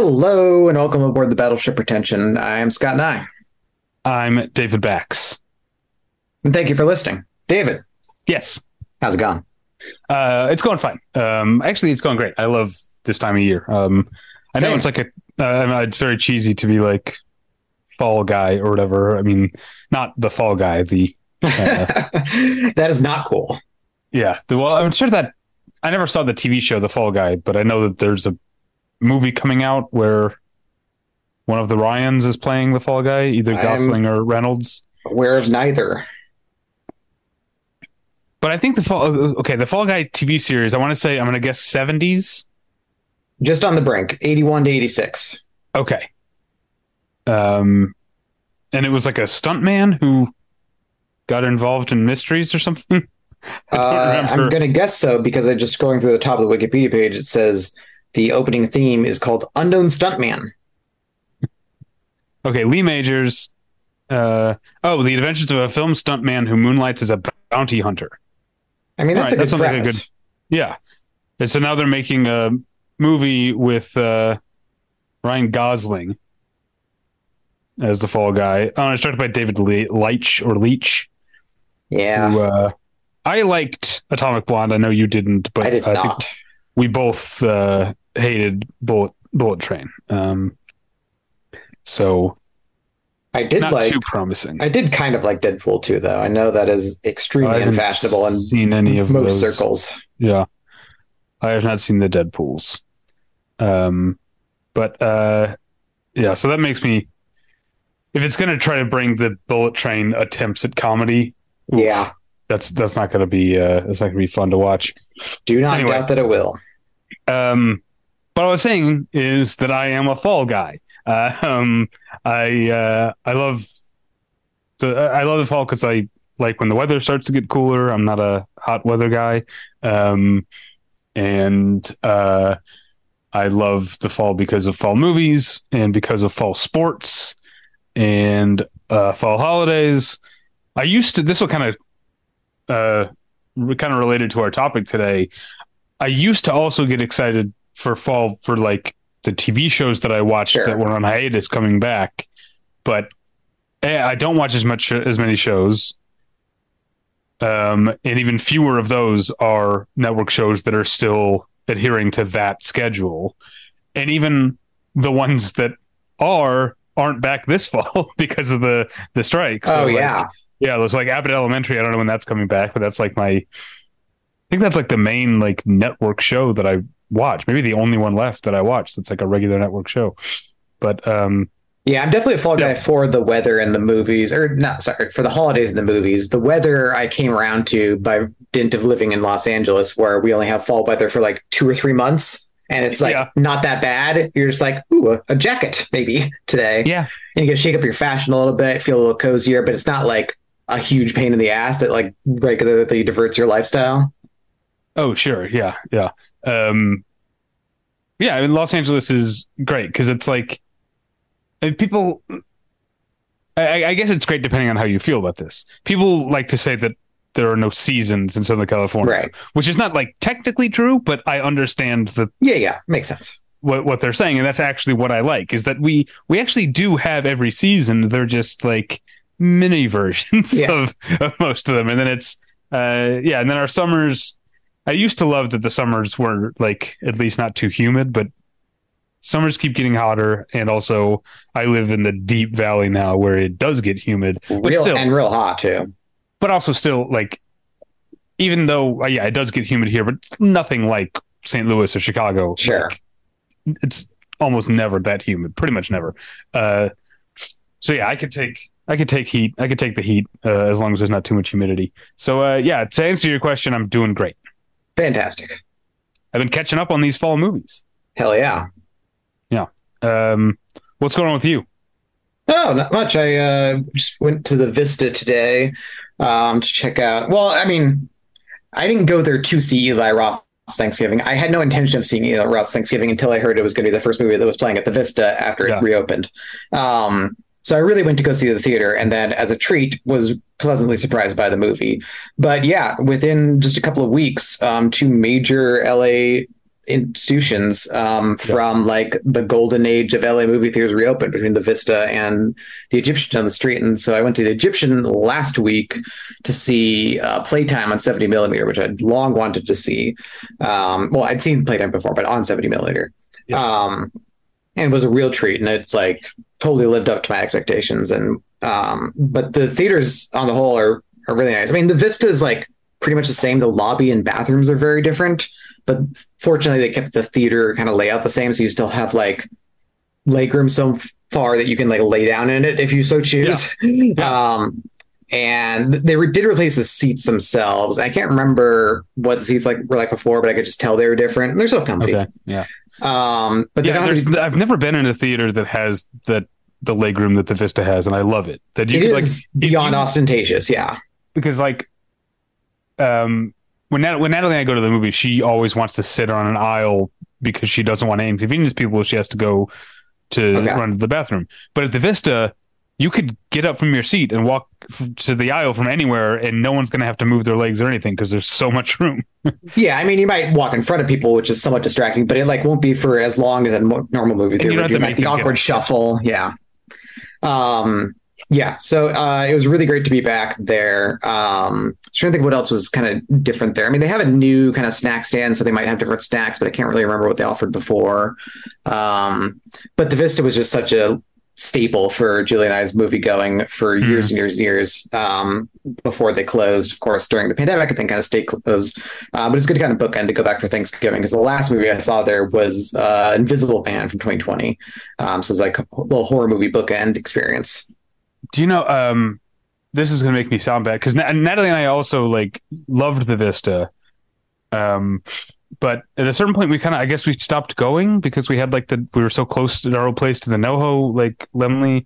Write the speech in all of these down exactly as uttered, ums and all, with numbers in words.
Hello and welcome aboard the Battleship Pretension. I am Scott Nye. I'm David Bax. And thank you for listening. David. Yes. How's it going? Uh, it's going fine. Um, actually, it's going great. I love this time of year. Um, I know Same. it's like a, uh, it's very cheesy to be like fall guy or whatever. I mean, not the fall guy, the, uh, that is not cool. yeah. The, well, I'm sure that I never saw the T V show, The Fall Guy, but I know that there's a movie coming out where one of the Ryans is playing the fall guy, either Gosling or Reynolds. Aware of neither. But I think the fall, okay, the Fall Guy T V series, I want to say, I'm going to guess seventies. Just on the brink, eighty-one to eighty-six. Okay. Um, and it was like a stuntman who got involved in mysteries or something. I don't Uh, remember. I'm going to guess so because I just scrolling through the top of the Wikipedia page, it says the opening theme is called Unknown Stuntman. Okay, Lee Majors. Uh, oh, The Adventures of a Film Stuntman Who Moonlights as a Bounty Hunter. I mean, that's All right, a that good sounds like a premise. good- Yeah. And so now they're making a movie with uh, Ryan Gosling as the fall guy. Oh, it's directed by David Le- Leitch or Leach. Yeah, Who, uh, I liked Atomic Blonde. I know you didn't, but I did I think not. we both uh, hated Bullet Bullet Train. Um, so I did not like. too promising. I did kind of like Deadpool too, though. I know that is I extremely haven't unfashionable in seen any of most those. circles. Yeah, I have not seen the Deadpools. Um, but uh, yeah, so that makes me. If it's going to try to bring the Bullet Train attempts at comedy, oof, Yeah, that's that's not going to be uh, that's not going to be fun to watch. do not Anyway. doubt that it will. Um, what I was saying is that I am a fall guy. Uh, um, I uh, I love the I love the fall because I like when the weather starts to get cooler. I'm not a hot weather guy, um, and uh, I love the fall because of fall movies and because of fall sports and uh, fall holidays. I used to. This will kind of uh, kind of related to our topic today. I used to also get excited for fall for like the T V shows that I watched Sure. that were on hiatus coming back, but eh, I don't watch as much as many shows. Um, and even fewer of those are network shows that are still adhering to that schedule. And even the ones that are aren't back this fall because of the the strike. So, Oh like, yeah, yeah, there's like Abbott Elementary. I don't know when that's coming back, but that's like my, I think that's like the main like network show that I watch. Maybe the only one left that I watch that's like a regular network show. But um, yeah. I'm definitely a fall guy Yeah. for the weather and the movies, or not. Sorry, for the holidays and the movies. The weather I came around to by dint of living in Los Angeles, where we only have fall weather for like two or three months, and it's like Yeah. not that bad. You're just like, ooh, a, a jacket maybe today. yeah, And you can shake up your fashion a little bit, feel a little cozier, but it's not like a huge pain in the ass that like regularly diverts your lifestyle. oh sure, yeah, yeah, um, yeah. I mean, Los Angeles is great because it's like and people. I, I guess it's great depending on how you feel about this. People like to say that there are no seasons in Southern California, Right. which is not like technically true, but I understand the Yeah, yeah, makes sense. what what they're saying, and that's actually what I like is that we we actually do have every season. They're just like mini versions Yeah. of, of most of them, and then it's uh yeah, and then our summers. I used to love that the summers were like at least not too humid, but summers keep getting hotter, and also I live in the deep valley now where it does get humid, but Real still, and real hot too. but also still like even though uh, yeah, it does get humid here, but it's nothing like Saint Louis or Chicago. Sure. Like, it's almost never that humid, pretty much never. Uh, so yeah, I could take I could take heat. I could take the heat uh, as long as there's not too much humidity. So uh, yeah, to answer your question, I'm doing great. Fantastic. I've been catching up on these fall movies. Hell yeah. Um, what's going on with you? Oh, not much. I uh, just went to the Vista today um, to check out. Well, I mean, I didn't go there to see Eli Roth's Thanksgiving. I had no intention of seeing Eli Roth's Thanksgiving until I heard it was going to be the first movie that was playing at the Vista after Yeah. it reopened. Um, so I really went to go see the theater, and then as a treat was pleasantly surprised by the movie. But yeah, within just a couple of weeks, um, two major L A institutions um, Yeah. from like the golden age of L A movie theaters reopened between the Vista and the Egyptian on the street. And so I went to the Egyptian last week to see uh, Playtime on seventy millimeter, which I'd long wanted to see. Um, well, I'd seen Playtime before, but on seventy millimeter. Yeah. Um, and it was a real treat. And it's like totally lived up to my expectations. And um, but the theaters on the whole are, are really nice. I mean, the Vista is like pretty much the same. The lobby and bathrooms are very different, but fortunately they kept the theater kind of layout the same. So you still have like legroom so far that you can like lay down in it if you so choose. Yeah. Yeah. Um, and they re- did replace the seats themselves. I can't remember what the seats like were like before, but I could just tell they were different. They're so comfy. Okay. Yeah. Um, but yeah, there's, be- I've never been in a theater that has that the legroom that the Vista has, and I love it. That you it could is like beyond you, ostentatious. Yeah. Because like, um, when Nat- when Natalie and I go to the movie, she always wants to sit on an aisle because she doesn't want to inconvenience people. She has to go to Okay. run to the bathroom. But at the Vista, you could get up from your seat and walk f- to the aisle from anywhere, and no one's going to have to move their legs or anything because there's so much room. Yeah, I mean, you might walk in front of people, which is somewhat distracting, but it like won't be for as long as a mo- normal movie theater. you don't would have do, to like make the them awkward get- shuffle. Yeah. Um, yeah. So uh, it was really great to be back there. Um, trying to think what else was kind of different there. I mean, they have a new kind of snack stand, so they might have different snacks, but I can't really remember what they offered before. Um, but the Vista was just such a staple for Julie and I's movie going for years Mm. and years and years um, before they closed, of course, during the pandemic, and then kind of stayed closed. Uh, but it's good to kind of bookend to go back for Thanksgiving because the last movie I saw there was uh, Invisible Man from twenty twenty. Um, so it's like a little horror movie bookend experience. Do you know? Um, this is going to make me sound bad because Na- Natalie and I also like loved the Vista. Um, but at a certain point, we kind of, I guess, we stopped going because we had like the we were so close to our old place to the NoHo, like Lemley.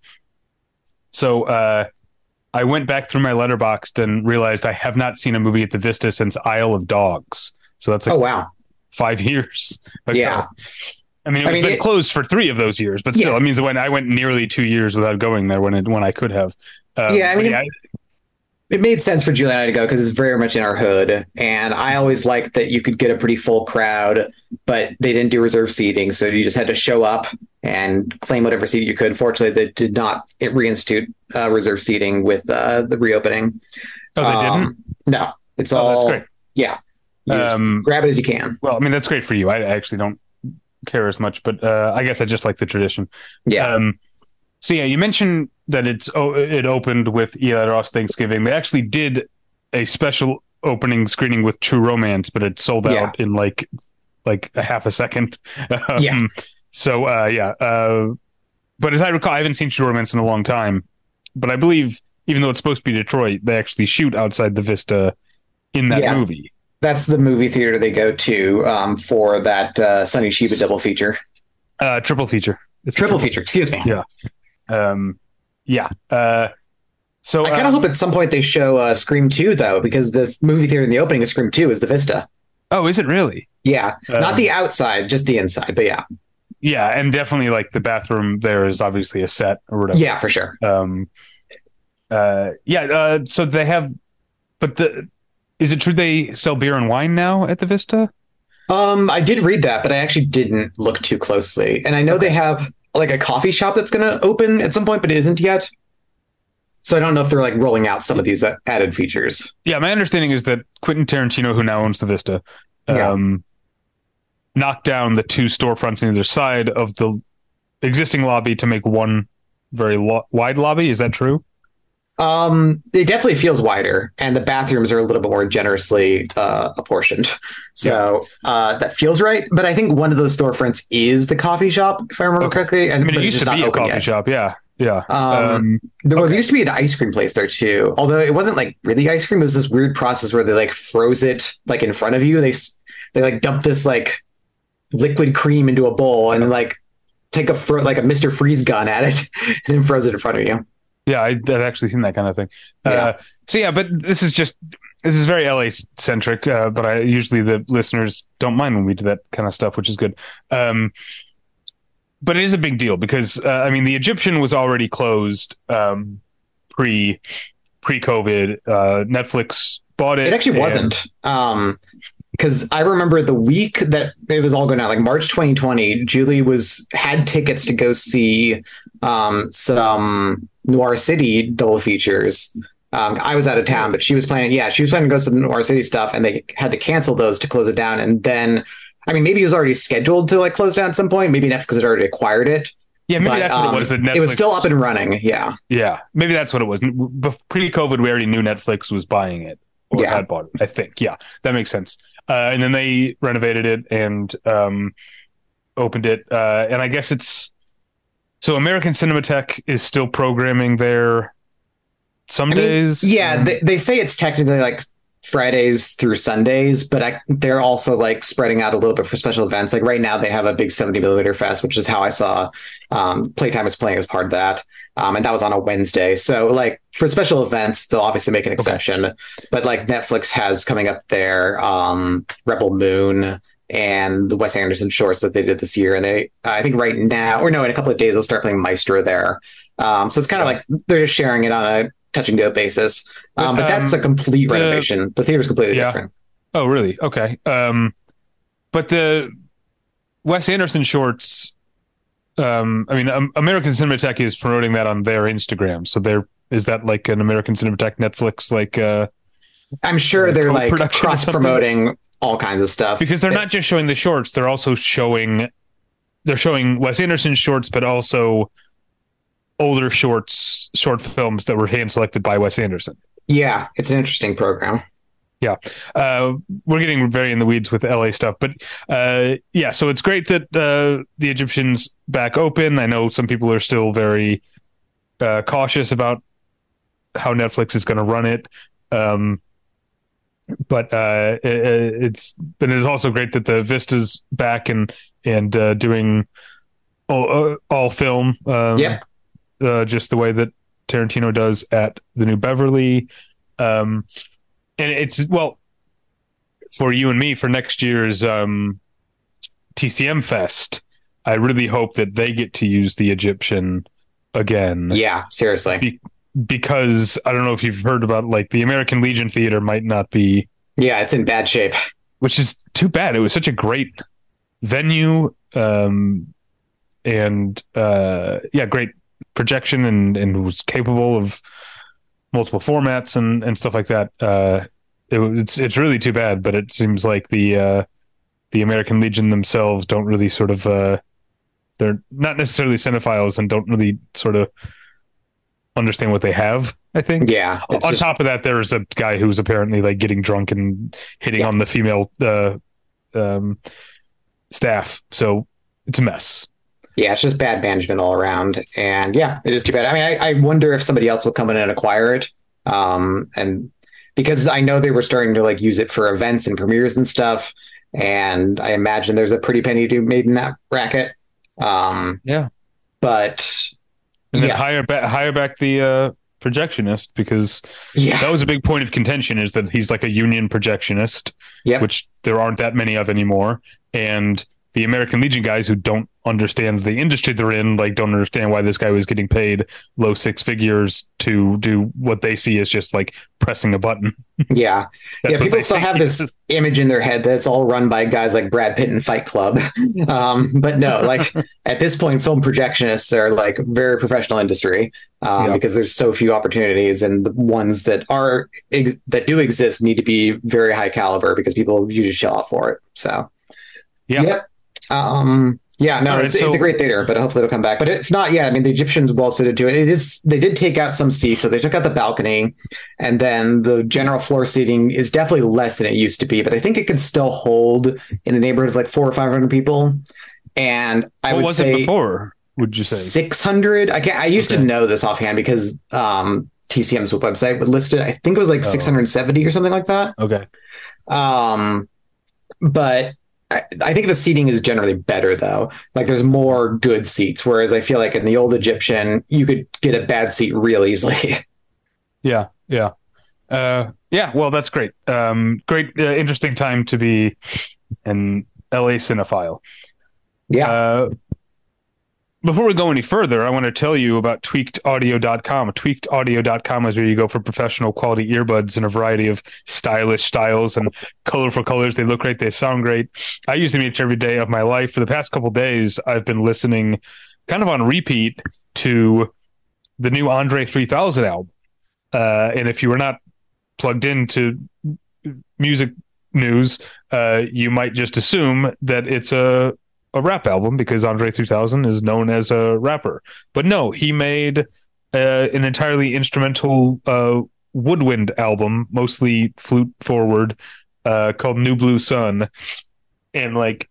So uh, I went back through my letterboxd and realized I have not seen a movie at the Vista since Isle of Dogs. So that's like Oh, wow. five years. ago. Yeah. I mean, it I was mean, been it- closed for three of those years, but still, Yeah. it means when I went nearly two years without going there when it, when I could have. Um, Yeah, I but mean, yeah, It made sense for Julie and I to go because it's very much in our hood. And I always liked that you could get a pretty full crowd, but they didn't do reserve seating. So you just had to show up and claim whatever seat you could. Fortunately, they did not reinstitute uh, reserve seating with uh, the reopening. oh, they Um, didn't. No, it's Oh, all, that's great. yeah. You just Um, grab it as you can. Well, I mean, that's great for you. I actually don't care as much, but uh, I guess I just like the tradition. Yeah. Um, so yeah, you mentioned that it's oh, it opened with Eli Ross Thanksgiving. They actually did a special opening screening with True Romance, but it sold out Yeah. in like like a half a second. Um, Yeah. So uh, yeah, uh, but as I recall, I haven't seen True Romance in a long time. But I believe, even though it's supposed to be Detroit, they actually shoot outside the Vista in that Yeah. movie. That's the movie theater they go to um, for that uh, Sonny Shiba double feature. Uh, triple feature. It's a Triple feature, excuse me. Yeah. Um, yeah. Uh, so I kind of um, hope at some point they show uh, Scream two, though, because the movie theater in the opening of Scream two is the Vista. Oh, is it really? Yeah, Um, not the outside, just the inside. But yeah, Yeah, and definitely like the bathroom there is obviously a set or whatever. yeah, for sure. Um, uh, yeah. Uh, so they have, but the is it true they sell beer and wine now at the Vista? Um, I did read that, but I actually didn't look too closely. And I know they have like a coffee shop that's going to open at some point, but it isn't yet. So I don't know if they're like rolling out some of these uh, added features. Yeah, my understanding is that Quentin Tarantino, who now owns the Vista, Yeah. um, knocked down the two storefronts on either side of the existing lobby to make one very lo- wide lobby. Is that true? Um, it definitely feels wider, and the bathrooms are a little bit more generously uh, apportioned. So uh, that feels right. But I think one of those storefronts is the coffee shop, if I remember Okay. correctly. And I mean, but it it's used just to be not a open coffee yet. shop. Yeah, yeah. Um, Um, there, well, okay. there used to be an ice cream place there too. Although it wasn't like really ice cream. It was this weird process where they like froze it like in front of you. They s- they like dumped this like liquid cream into a bowl and then like take a fr- like a Mister Freeze gun at it and then froze it in front of you. Yeah, I, I've actually seen that kind of thing. Yeah. Uh, so yeah, but this is just this is very L A centric. Uh, but I usually the listeners don't mind when we do that kind of stuff, which is good. Um, but it is a big deal because uh, I mean the Egyptian was already closed um, pre pre COVID. Uh, Netflix bought it. It actually and- wasn't. Um, because I remember the week that it was all going out, like March twenty twenty, Julie was had tickets to go see um, some Noir City double features. Um, I was out of town, but she was planning. Yeah, she was planning to go to some Noir City stuff, and they had to cancel those to close it down. And then, I mean, maybe it was already scheduled to like close down at some point. Maybe Netflix had already acquired it. Yeah, maybe but, that's um, what it was. That Netflix, it was still up and running. Yeah, yeah, maybe that's what it was. Pre-COVID, we already knew Netflix was buying it or yeah. had bought it. I think. Yeah, that makes sense. Uh, and then they renovated it and um, opened it. Uh, and I guess it's so American Cinematheque is still programming there some I mean, days. yeah, um, they, they say it's technically like Fridays through Sundays, but I, they're also like spreading out a little bit for special events. Like right now, they have a big seventy millimeter fest, which is how I saw um, Playtime is playing as part of that, um, and that was on a Wednesday. So like for special events, they'll obviously make an exception. Okay. But like Netflix has coming up there, um, Rebel Moon and the Wes Anderson shorts that they did this year, and they I think right now, or no, in a couple of days they'll start playing Maestro there. Um, so it's kind of yeah. like they're just sharing it on a touch and go basis. Um, but that's um, a complete the, renovation. The theater's completely yeah. different. Oh, really? Okay. Um, but the Wes Anderson shorts, um, I mean, um, American Cinematheque is promoting that on their Instagram. So there is that like an American Cinematheque Netflix, like, uh, I'm sure uh, they're like cross promoting all kinds of stuff because they're it, not just showing the shorts. They're also showing, they're showing Wes Anderson shorts, but also older shorts, short films that were hand selected by Wes Anderson. Yeah, it's an interesting program. Yeah, uh, we're getting very in the weeds with L A stuff, but uh, yeah, so it's great that uh, the Egyptian's back open. I know some people are still very uh, cautious about how Netflix is going to run it, um, but uh, it, it's and it's also great that the Vista's back and and uh, doing all, uh, all film. Um, yep. Uh, just the way that Tarantino does at the New Beverly. Um, and it's, well, for you and me, for next year's um, T C M Fest, I really hope that they get to use the Egyptian again. Yeah, seriously. Be- because I don't know if you've heard about, like, the American Legion Theater might not be... Yeah, it's in bad shape. Which is too bad. It was such a great venue. Um, and, uh, yeah, great projection and, and was capable of multiple formats and, and stuff like that. Uh, it, it's it's really too bad, but it seems like the uh, the American Legion themselves don't really sort of uh, they're not necessarily cinephiles and don't really sort of understand what they have. I think. Yeah. On just... top of that, there's a guy who's apparently like getting drunk and hitting yeah. on the female uh, um, staff. So it's a mess. Yeah, it's just bad management all around. And yeah, it is too bad. I mean, I, I wonder if somebody else will come in and acquire it. Um, and because I know they were starting to like use it for events and premieres and stuff. And I imagine there's a pretty penny to be made in that racket. Um, yeah. But and then yeah. hire back, hire back the uh, projectionist, because yeah. that was a big point of contention, is that he's like a union projectionist, yep. which there aren't that many of anymore. And the American Legion guys who don't understand the industry they're in, like, don't understand why this guy was getting paid low six figures to do what they see as just like pressing a button. Yeah. yeah. People still have this image in their head that's all run by guys like Brad Pitt and Fight Club. Um, but no, like at this point, film projectionists are like very professional industry um, yeah. because there's so few opportunities, and the ones that are ex- that do exist need to be very high caliber because people usually shell out for it. So, yeah. Yep. Um, yeah, no, right, it's, so, it's a great theater, but hopefully it'll come back. But if not, yeah, I mean, the Egyptians well suited to it. It is, they did take out some seats, so they took out the balcony, and then the general floor seating is definitely less than it used to be, but I think it could still hold in the neighborhood of like four or five hundred people. And I what would was say it before? Would you say six hundred? I can't. I used okay. to know this offhand because um, T C M's website would list it. I think it was like oh. six hundred seventy or something like that. Okay. Um, but. I think the seating is generally better, though. Like there's more good seats, whereas I feel like in the old Egyptian, you could get a bad seat real easily. Yeah, yeah, uh, yeah. Well, that's great. Um, great, uh, interesting time to be an L A cinephile. Yeah. Uh, before we go any further, I want to tell you about tweaked audio dot com. tweaked audio dot com is where you go for professional quality earbuds in a variety of stylish styles and colorful colors. They look great. They sound great. I use them each every day of my life. For the past couple of days, I've been listening kind of on repeat to the new Andre three thousand album. Uh, and if you were not plugged into music news, uh, you might just assume that it's a a rap album because Andre three thousand is known as a rapper. But no, he made uh, an entirely instrumental uh, woodwind album, mostly flute forward, uh, called New Blue Sun. And like,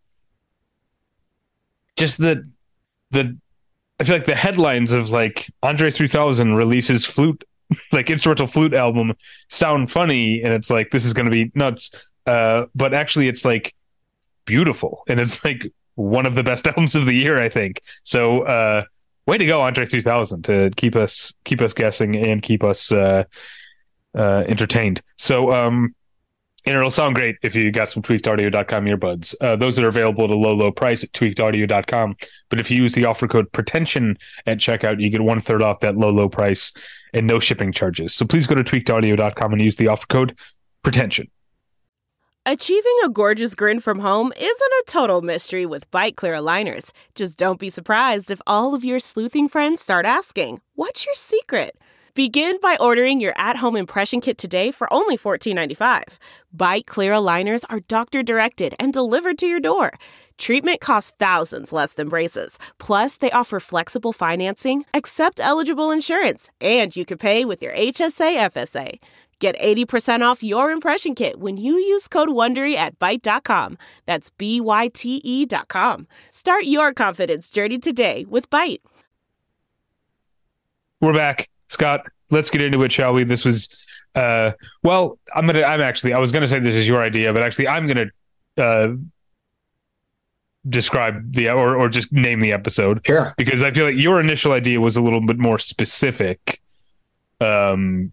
just the, the, I feel like the headlines of like Andre three thousand releases flute, like instrumental flute album sound funny. And it's like, this is going to be nuts. Uh, but actually it's like beautiful. And it's like, one of the best albums of the year, I think. So, uh, way to go, Andre three thousand, to keep us keep us guessing and keep us uh, uh, entertained. So, um, and it'll sound great if you got some tweaked audio dot com earbuds. Uh, those are available at a low, low price at tweaked audio dot com. But if you use the offer code pretension at checkout, you get one third off that low, low price and no shipping charges. So please go to tweaked audio dot com and use the offer code pretension. Achieving a gorgeous grin from home isn't a total mystery with Byte Clear aligners. Just don't be surprised if all of your sleuthing friends start asking, "What's your secret?" Begin by ordering your at-home impression kit today for only fourteen ninety-five. Byte Clear aligners are doctor-directed and delivered to your door. Treatment costs thousands less than braces. Plus, they offer flexible financing, accept eligible insurance, and you can pay with your H S A F S A. Get eighty percent off your impression kit when you use code WONDERY at byte dot com. That's B Y T E dot com. Start your confidence journey today with Byte. We're back. Scott, let's get into it, shall we? This was, uh, well, I'm going to, I'm actually, I was going to say this is your idea, but actually I'm going to uh, describe the, or, or just name the episode. Sure. Because I feel like your initial idea was a little bit more specific. Um,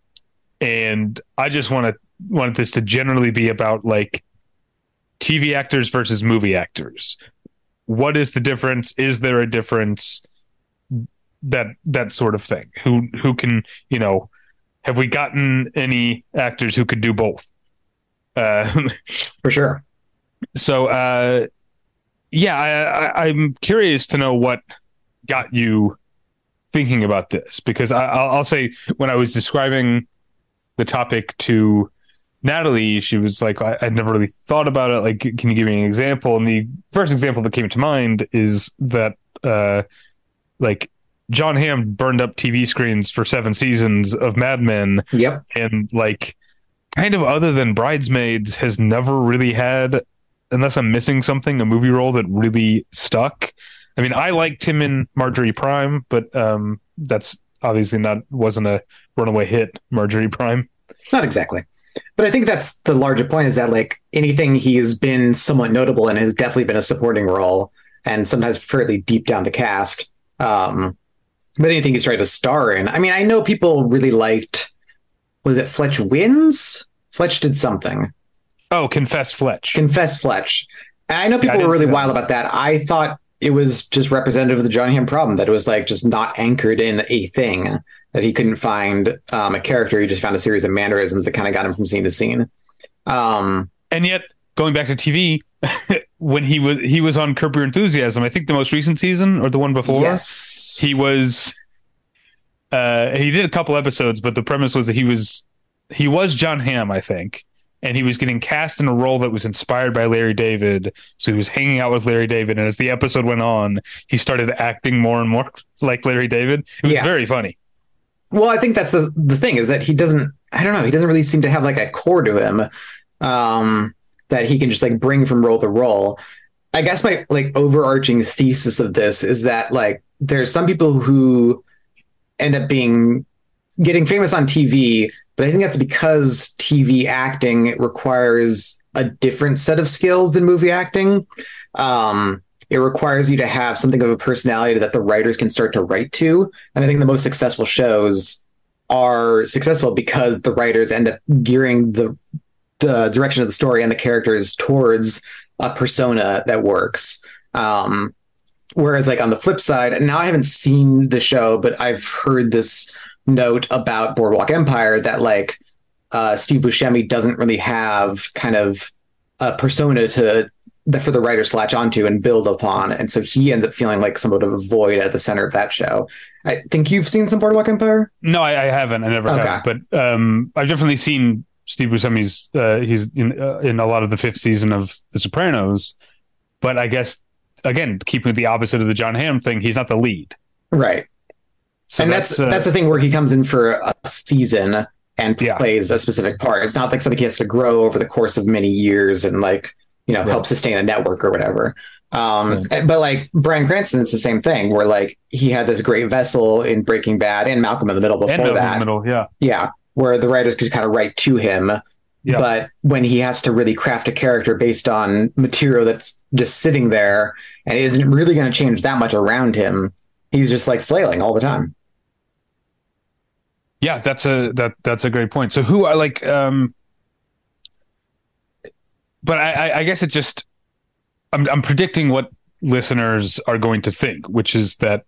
And I just want to want this to generally be about like T V actors versus movie actors. What is the difference? Is there a difference? That that sort of thing. Who who can, you know, have we gotten any actors who could do both? Uh, For sure. So, uh, yeah, I, I, I'm curious to know what got you thinking about this, because I, I'll, I'll say when I was describing the topic to Natalie, she was like, I, I'd never really thought about it. Like, can you give me an example? And the first example that came to mind is that, uh, like, John Hamm burned up T V screens for seven seasons of Mad Men. Yep. And, like, kind of other than Bridesmaids, has never really had, unless I'm missing something, a movie role that really stuck. I mean, I liked him in Marjorie Prime, but um, that's obviously not wasn't a runaway hit, Marjorie Prime. Not exactly. But I think that's the larger point, is that like anything he has been somewhat notable in has definitely been a supporting role, and sometimes fairly deep down the cast. Um, but anything he's tried to star in. I mean, I know people really liked, was it Fletch Wins? Fletch did something. Oh, Confess Fletch. Confess Fletch. And I know people yeah, I were really that. wild about that. I thought it was just representative of the John Hamm problem, that it was like just not anchored in a thing, that he couldn't find um, a character. He just found a series of mannerisms that kind of got him from scene to scene. Um, and yet, going back to T V, when he was he was on Curb Your Enthusiasm, I think the most recent season or the one before, yes, he was. Uh, he did a couple episodes, but the premise was that he was he was John Hamm, I think, and he was getting cast in a role that was inspired by Larry David. So he was hanging out with Larry David, and as the episode went on, he started acting more and more like Larry David. It was yeah. very funny. Well, I think that's the the thing, is that he doesn't. I don't know. He doesn't really seem to have like a core to him. Um, that he can just like bring from role to role. I guess my like overarching thesis of this is that like there's some people who end up being getting famous on T V, but I think that's because T V acting requires a different set of skills than movie acting. Um, it requires you to have something of a personality that the writers can start to write to. And I think the most successful shows are successful because the writers end up gearing the the direction of the story and the characters towards a persona that works. Um, whereas like on the flip side, and now I haven't seen the show, but I've heard this note about Boardwalk Empire that like uh, Steve Buscemi doesn't really have kind of a persona to the, for the writers to latch onto and build upon, and so he ends up feeling like somewhat of a void at the center of that show. I think you've seen some Boardwalk Empire. No, I, I haven't. I never Okay. have. But um, I've definitely seen Steve Buscemi's. Uh, he's in uh, in a lot of the fifth season of The Sopranos. But I guess again, keeping with the opposite of the John Hamm thing, he's not the lead. Right. So and that's that's uh, that's the thing where he comes in for a season and Yeah. plays a specific part. It's not like something he has to grow over the course of many years and like, you know, Right. help sustain a network or whatever. Um, Right. But like Bryan Cranston, it's the same thing where like he had this great vessel in Breaking Bad and Malcolm in the Middle and before Malcolm in that. the middle, yeah. Yeah. Where the writers could kind of write to him. Yeah. But when he has to really craft a character based on material that's just sitting there and isn't really going to change that much around him, he's just like flailing all the time. Yeah, that's a that that's a great point. So who I like um but I, I, I guess it just I'm I'm predicting what listeners are going to think, which is that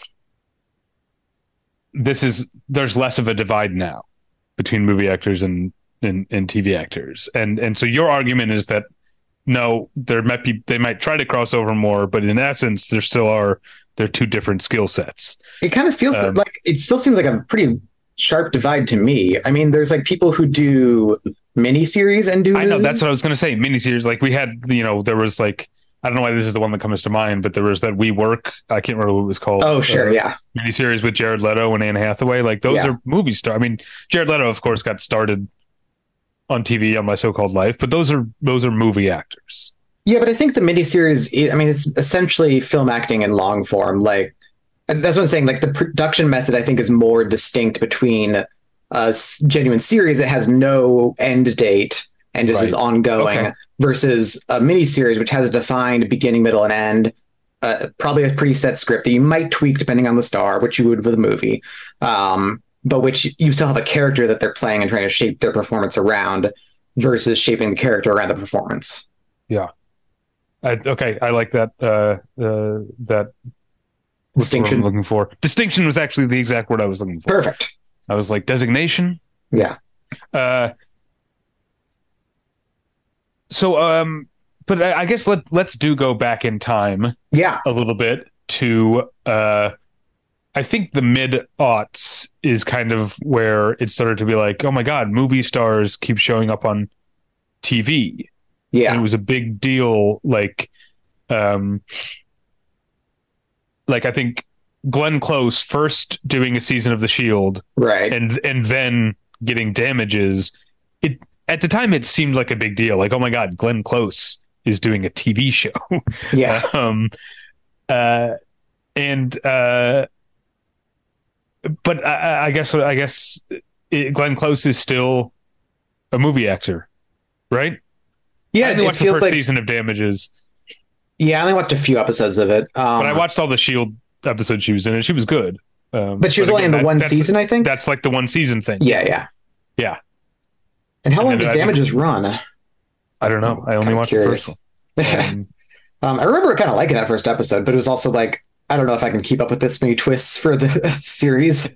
this is there's less of a divide now between movie actors and and, and T V actors. And and so your argument is that no, there might be they might try to cross over more, but in essence there still are they're two different skill sets. It kind of feels Um, like it still seems like a pretty sharp divide to me. I mean, there's like people who do miniseries and do. I know that's what I was going to say. Miniseries, like we had, you know, there was like I don't know why this is the one that comes to mind, but there was that We Work. I can't remember what it was called. Oh, sure, uh, yeah, miniseries with Jared Leto and Anne Hathaway. Like those Yeah. are movie star. I mean, Jared Leto, of course, got started on T V on My So-Called Life, but those are those are movie actors. yeah. But I think the miniseries. I mean, it's essentially film acting in long form. Like and that's what I'm saying. Like the production method, I think, is more distinct between a s- genuine series that has no end date and just Right. is ongoing Okay. versus a miniseries which has a defined beginning, middle, and end. Uh, probably a pretty set script that you might tweak depending on the star, which you would with a movie, um, but which you still have a character that they're playing and trying to shape their performance around versus shaping the character around the performance. I, okay, I like that. Uh, uh, that what's the word Distinction. I'm looking for distinction was actually the exact word I was looking for. Perfect. I was like designation. Yeah. Uh, so, um, but I, I guess let let's do go back in time Yeah. a little bit to uh, I think the mid aughts is kind of where it started to be like, oh my god, movie stars keep showing up on T V. Yeah. And it was a big deal. Like, um, like I think Glenn Close first doing a season of The Shield Right. and and then getting Damages. It at the time it seemed like a big deal. Like, oh my god, Glenn Close is doing a T V show. Yeah. um, uh, and uh, but I, I guess I guess it, Glenn Close is still a movie actor, right? Yeah. I only It watched the feels first like, season of Damages, yeah, I only watched a few episodes of it. Um, but I watched all the Shield episodes she was in, and she was good. Um, but she was only again, in the that's- one that's- season, I think. That's like the one season thing. Yeah. Yeah. Yeah. And how And long then did I think- Damages run? I don't know. I only Kinda watched curious. the first one. Um, um, I remember kind of liking that first episode, but it was also like, I don't know if I can keep up with this many twists for the series.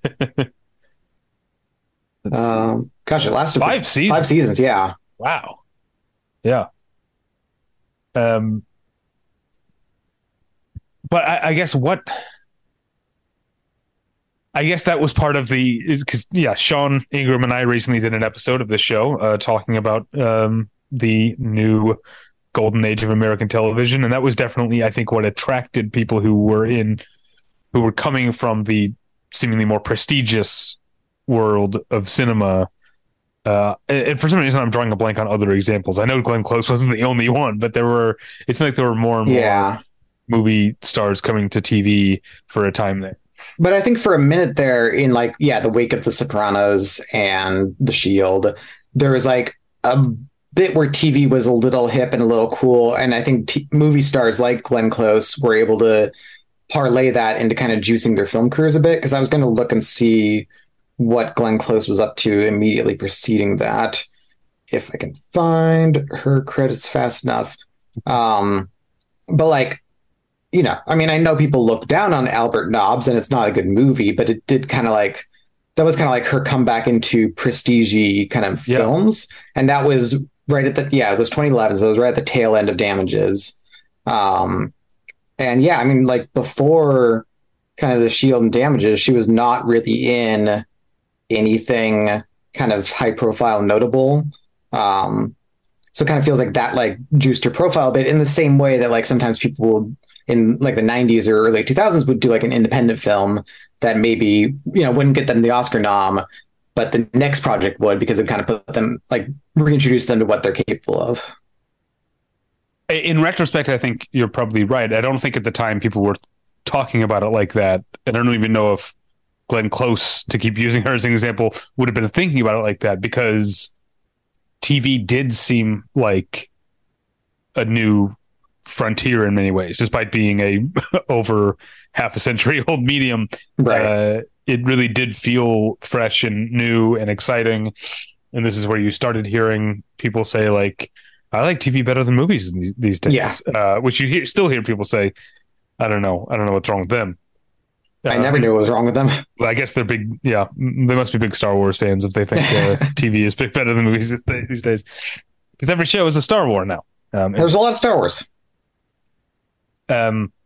Um, gosh, it lasted for five seasons. five seasons. Yeah. Wow. Yeah. Um. But I, I guess what. I guess that was part of the because yeah, Sean Ingram and I recently did an episode of this show uh, talking about um, the new golden age of American television, and that was definitely I think what attracted people who were in who were coming from the seemingly more prestigious world of cinema. Uh, and for some reason, I'm drawing a blank on other examples. I know Glenn Close wasn't the only one, but there were. It's like there were more and more Yeah. movie stars coming to T V for a time there. But I think for a minute there, in like, yeah, the wake of The Sopranos and The Shield, there was like a bit where T V was a little hip and a little cool. And I think t- movie stars like Glenn Close were able to parlay that into kind of juicing their film careers a bit. Because I was going to look and see what Glenn Close was up to immediately preceding that, if I can find her credits fast enough. Um, but like, you know, I mean, I know people look down on Albert Nobbs, and it's not a good movie, but it did kind of like that was kind of like her comeback into prestige kind of Yeah. films, and that was right at the yeah, it was twenty eleven, so it was right at the tail end of Damages. Um, and yeah, I mean, like before kind of The Shield and Damages, she was not really in anything kind of high profile, notable. Um, so it kind of feels like that like juiced her profile a bit in the same way that like sometimes people will in like the nineties or early two thousands would do like an independent film that maybe, you know, wouldn't get them the Oscar nom, but the next project would, because it kind of put them like reintroduce them to what they're capable of. In retrospect, I think you're probably right. I don't think at the time people were talking about it like that. And I don't even know if Glenn Close, to keep using her as an example, would have been thinking about it like that, because T V did seem like a new frontier in many ways, despite being a over half a century old medium. Right. Uh, it really did feel fresh and new and exciting. And this is where you started hearing people say, like, I like T V better than movies these, these days. Yeah. Uh, which you hear, still hear people say. I don't know. I don't know what's wrong with them. I Uh, never knew what was wrong with them. Well, I guess they're big. Yeah, they must be big Star Wars fans if they think uh, T V is big better than movies these days. These days, because every show is a Star Wars now. Um, There's a lot of Star Wars. um.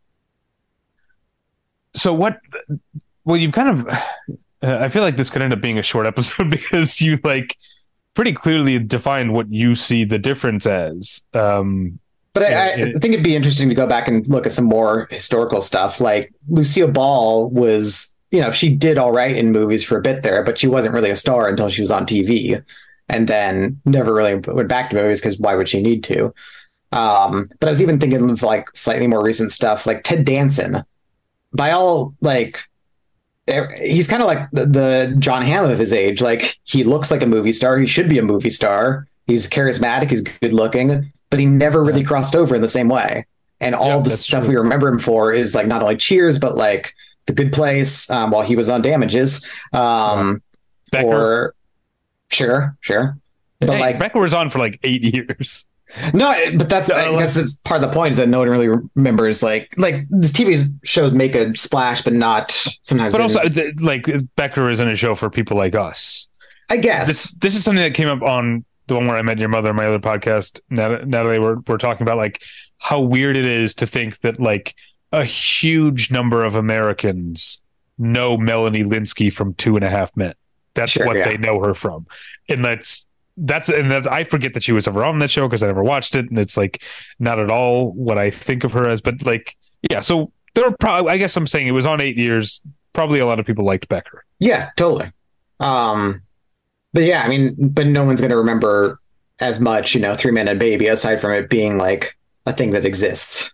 So what? Well, you've kind of. Uh, I feel like this could end up being a short episode because you like pretty clearly defined what you see the difference as. Um, But I, I Yeah, it- think it'd be interesting to go back and look at some more historical stuff. Like Lucille Ball was, you know, she did all right in movies for a bit there, but she wasn't really a star until she was on T V, and then never really went back to movies because why would she need to? Um, but I was even thinking of like slightly more recent stuff, like Ted Danson. By all like, er- he's kind of like the, the John Hamm of his age. Like he looks like a movie star. He should be a movie star. He's charismatic. He's good looking. But he never really crossed over in the same way. And all Yeah, the that's stuff true. we remember him for is like not only Cheers, but like The Good Place, um, while he was on Damages. Um, Becker, or sure, sure. But hey, like, Becker was on for like eight years. no, but that's, I No, guess that's part of the point is that no one really remembers like, like the T V shows make a splash, but not sometimes. But they- also, th- like Becker isn't a show for people like us. I guess. This this is something that came up on the one where I met your mother, my other podcast. Nat- Natalie, we're we're talking about like how weird it is to think that like a huge number of Americans know Melanie Linsky from Two and a Half Men. That's Sure, what yeah. they know her from, and that's that's and that I forget that she was ever on that show because I never watched it, and it's like not at all what I think of her as. But like, yeah, so there are probably. I guess I'm saying it was on eight years. Probably a lot of people liked Becker. Yeah, totally. Um, but yeah, I mean, but no one's going to remember as much, you know, Three Men and a Baby, aside from it being like a thing that exists.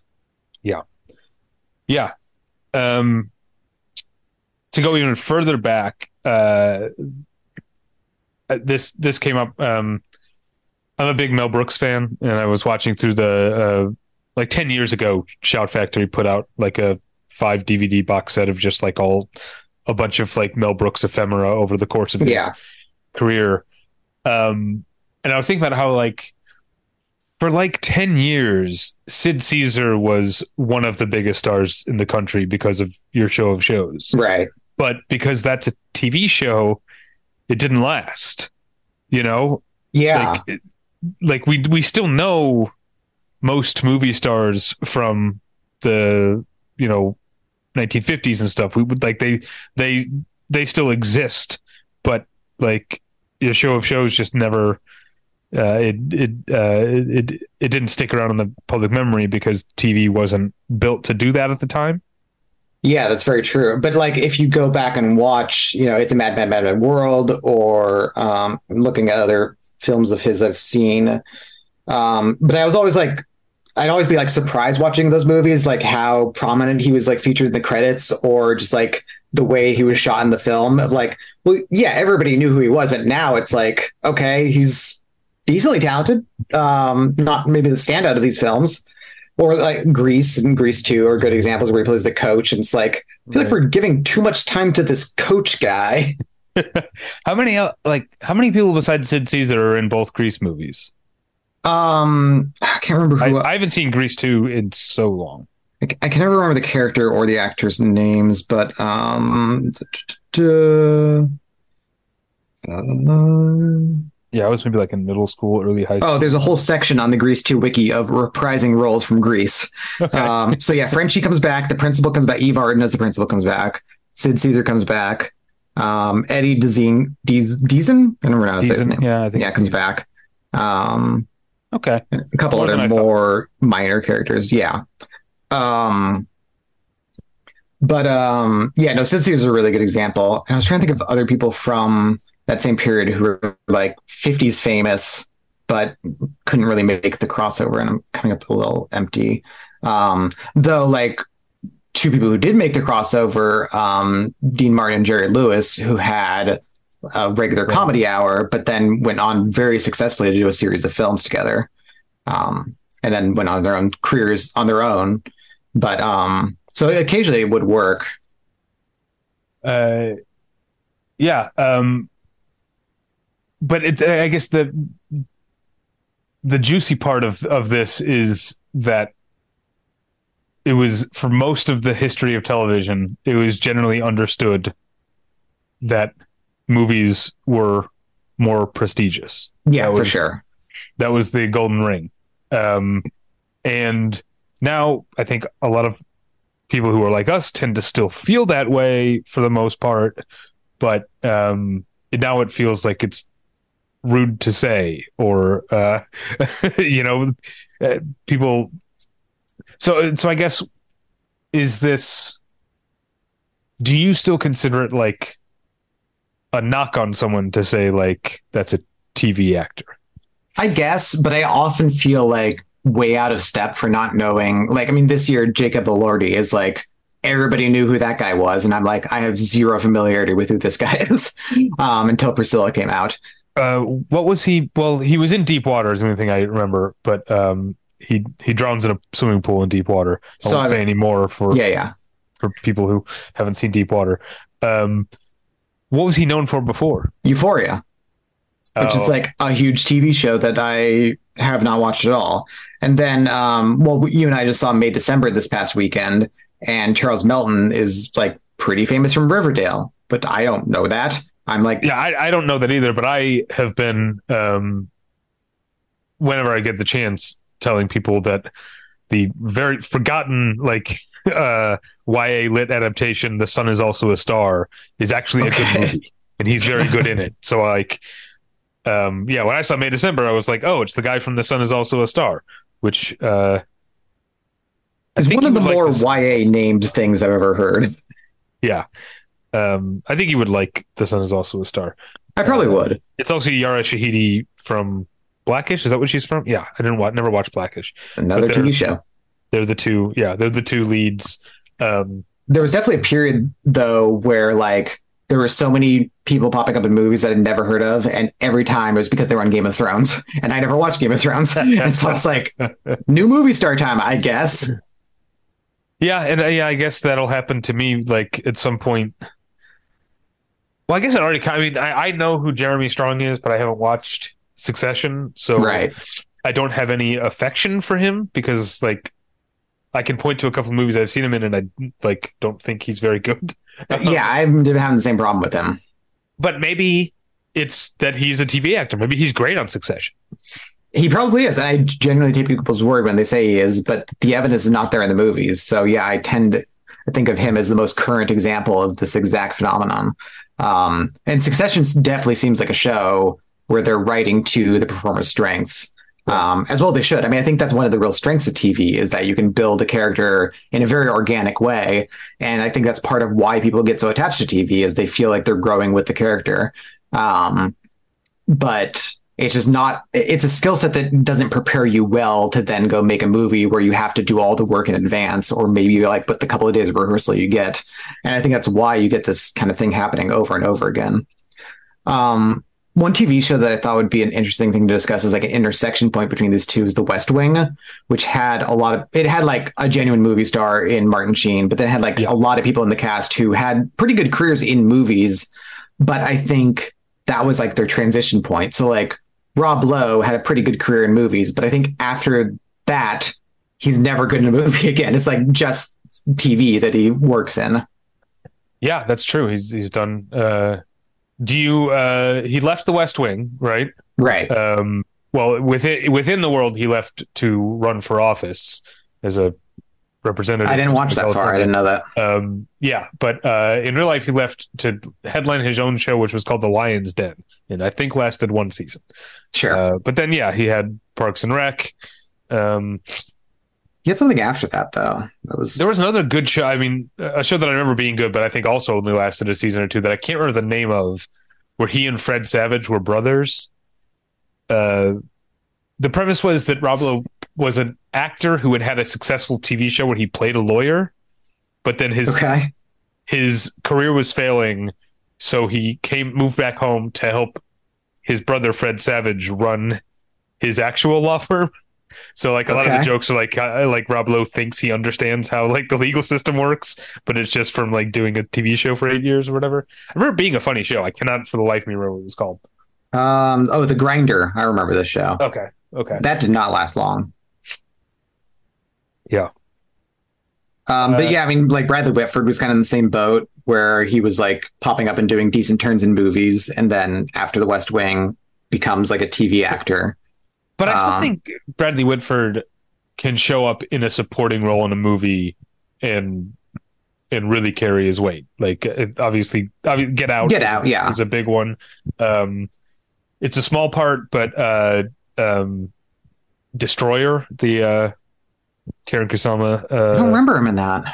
Yeah. Um, to go even further back, uh, this this came up. Um, I'm a big Mel Brooks fan, and I was watching through the uh, like ten years ago. Shout Factory put out like a five D V D box set of just like all a bunch of like Mel Brooks ephemera over the course of his Yeah. career. Um, and I was thinking about how like for like ten years, Sid Caesar was one of the biggest stars in the country because of Your Show of Shows. Right. But because that's a T V show, it didn't last. You know, Yeah. like, it- like we we still know most movie stars from the you know nineteen fifties and stuff. We would like they they they still exist, but like Your Show of Shows just never. Uh, it it, uh, it it it didn't stick around in the public memory because T V wasn't built to do that at the time. Yeah, that's very true. But like, if you go back and watch, you know, It's a Mad, Mad, Mad, Mad World, or um, looking at other films of his I've seen, um, but I was always like, I'd always be like surprised watching those movies, like how prominent he was like featured in the credits, or just like the way he was shot in the film. Of like, well, yeah, everybody knew who he was, but now it's like, okay, he's decently talented. Um, not maybe the standout of these films. Or like Grease and Grease two are good examples where he plays the coach, and it's like I feel like Right. we're giving too much time to this coach guy. How many el- like how many people besides Sid Caesar are in both Grease movies? Um, I can't remember I, who. I haven't seen Grease two in so long. I, I can never remember the character or the actors' names, but um, uh, Yeah, I was maybe like in middle school, early high school. oh, there's a whole section on the Grease two wiki of reprising roles from Grease. Okay. Um, so yeah, Frenchie comes back. The principal comes back. Eve Arden as the principal comes back. Sid Caesar comes back. Um, Eddie Deason, Deason? I don't remember how to say his name. Yeah, I think yeah, comes back. Um, okay. A couple More other than I more minor characters. Yeah. Um, but um, yeah, no, Sid Caesar is a really good example. And I was trying to think of other people from that same period who were like fifties famous, but couldn't really make the crossover. And I'm coming up a little empty. Um, though, like, two people who did make the crossover, um, Dean Martin and Jerry Lewis, who had a regular Right. comedy hour, but then went on very successfully to do a series of films together. Um, and then went on their own careers on their own. But um, so occasionally it would work. Uh, yeah. Um, but it, I guess the the juicy part of of this is that it was, for most of the history of television, it was generally understood that movies were more prestigious. Yeah, That for was- sure. That was the golden ring. Um, and now I think a lot of people who are like us tend to still feel that way for the most part, but um, now it feels like it's rude to say, or uh, you know, uh, people. So, so I guess, is this? Do you still consider it like a knock on someone to say like that's a T V actor? I guess, but I often feel like way out of step for not knowing. Like, I mean, this year, Jacob Elordi is like, everybody knew who that guy was. And I'm like, I have zero familiarity with who this guy is um, until Priscilla came out. Uh, what was he? Well, he was in Deep Water is the only thing I remember, but um, he he drowns in a swimming pool in deep water. I So won't I- say any more for Yeah, yeah. for people who haven't seen Deep Water. Um, what was he known for before? Euphoria, which is Oh, like a huge T V show that I have not watched at all. And then, um, well, you and I just saw May December this past weekend, and Charles Melton is like pretty famous from Riverdale, but I don't know that. I'm like, yeah, I, I don't know that either, but I have been um, whenever I get the chance telling people that the very forgotten like uh, Y A lit adaptation, The Sun Is Also a Star, is actually a Okay. good movie, and he's very good in it. So like, um, yeah, when I saw May December, I was like, oh, it's the guy from The Sun Is Also a Star, which uh, I it's think one of you the would like more this- Y A named things I've ever heard. Yeah, um, I think you would like The Sun Is Also a Star. I probably Uh, would. It's also Yara Shahidi from Blackish. Is that what she's from? Yeah, I didn't watch, never watched Blackish. It's another but T V they're- show. They're the two. Yeah, they're the two leads. Um, There was definitely a period though where like there were so many people popping up in movies that I'd never heard of, and every time it was because they were on Game of Thrones, and I never watched Game of Thrones, and so I was like, new movie star time, I guess. yeah, and uh, yeah, I guess that'll happen to me like at some point. Well, I guess it already. I mean, I, I know who Jeremy Strong is, but I haven't watched Succession, so Right. I don't have any affection for him because like I can point to a couple of movies I've seen him in, and I like don't think he's very good. Yeah, I'm having the same problem with him. But maybe it's that he's a T V actor. Maybe he's great on Succession. He probably is. I generally take people's word when they say he is, but the evidence is not there in the movies. So yeah, I tend to think of him as the most current example of this exact phenomenon. Um, and Succession definitely seems like a show where they're writing to the performer's strengths. Um, as well they should. I mean, I think that's one of the real strengths of T V is that you can build a character in a very organic way. And I think that's part of why people get so attached to T V is they feel like they're growing with the character. Um, but it's just not, it's a skill set that doesn't prepare you well to then go make a movie where you have to do all the work in advance, or maybe like with the couple of days of rehearsal you get. And I think that's why you get this kind of thing happening over and over again. Um, One T V show that I thought would be an interesting thing to discuss is like an intersection point between these two is The West Wing, which had a lot of, it had like a genuine movie star in Martin Sheen, but then had like Yeah. a lot of people in the cast who had pretty good careers in movies. But I think that was like their transition point. So like Rob Lowe had a pretty good career in movies, but I think after that, he's never good in a movie again. It's like just T V that he works in. Yeah, that's true. He's he's done. Uh, do you? Uh, he left The West Wing, right? Right. Um, well, within within the world, he left to run for office as a representative. I didn't watch that California. far. I didn't know that. Um, yeah, but uh, in real life, he left to headline his own show, which was called The Lion's Den, and I think lasted one season. Sure. Uh, but then, yeah, he had Parks and Rec. Um, He had something after that, though. That was there was another good show. I mean, a show that I remember being good, but I think also only lasted a season or two that I can't remember the name of, where he and Fred Savage were brothers. Uh, the premise was that Rob Lowe was an actor who had had a successful T V show where he played a lawyer, but then his okay. his career was failing, so he came moved back home to help his brother Fred Savage run his actual law firm. So like a okay. lot of the jokes are like uh, like Rob Lowe thinks he understands how like the legal system works, but it's just from like doing a T V show for eight years or whatever. I remember it being a funny show. I cannot for the life of me remember what it was called. Um. Oh, The Grinder. I remember this show. Okay. Okay. That did not last long. Yeah. Um. But uh, yeah, I mean, like Bradley Whitford was kind of in the same boat where he was like popping up and doing decent turns in movies, and then after The West Wing becomes like a T V actor. But I still um, think Bradley Whitford can show up in a supporting role in a movie and and really carry his weight. Like obviously, Get Out, Get Out, yeah, is a big one. Um, it's a small part, but uh, um, Destroyer, the uh, Karen Kusama. Uh, I don't remember him in that.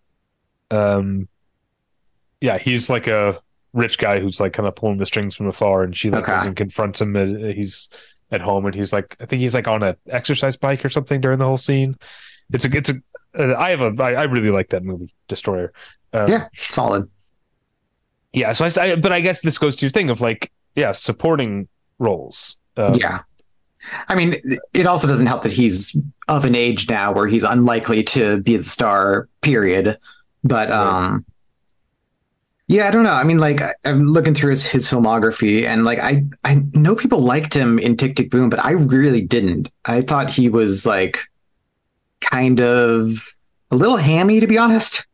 Um, yeah, he's like a rich guy who's like kind of pulling the strings from afar, and she like okay. goes and confronts him. And he's at home and he's like, I think he's like on an exercise bike or something during the whole scene. It's a, it's a, uh, I have a, I, I really like that movie, Destroyer. Um, yeah, solid. Yeah, so I, I, but I guess this goes to your thing of like, yeah, supporting roles. Um, yeah. I mean, it also doesn't help that he's of an age now where he's unlikely to be the star, period. But, um, yeah, I don't know. I mean, like, I'm looking through his, his filmography, and like, I, I know people liked him in Tick, Tick, Boom, but I really didn't. I thought he was like kind of a little hammy, to be honest.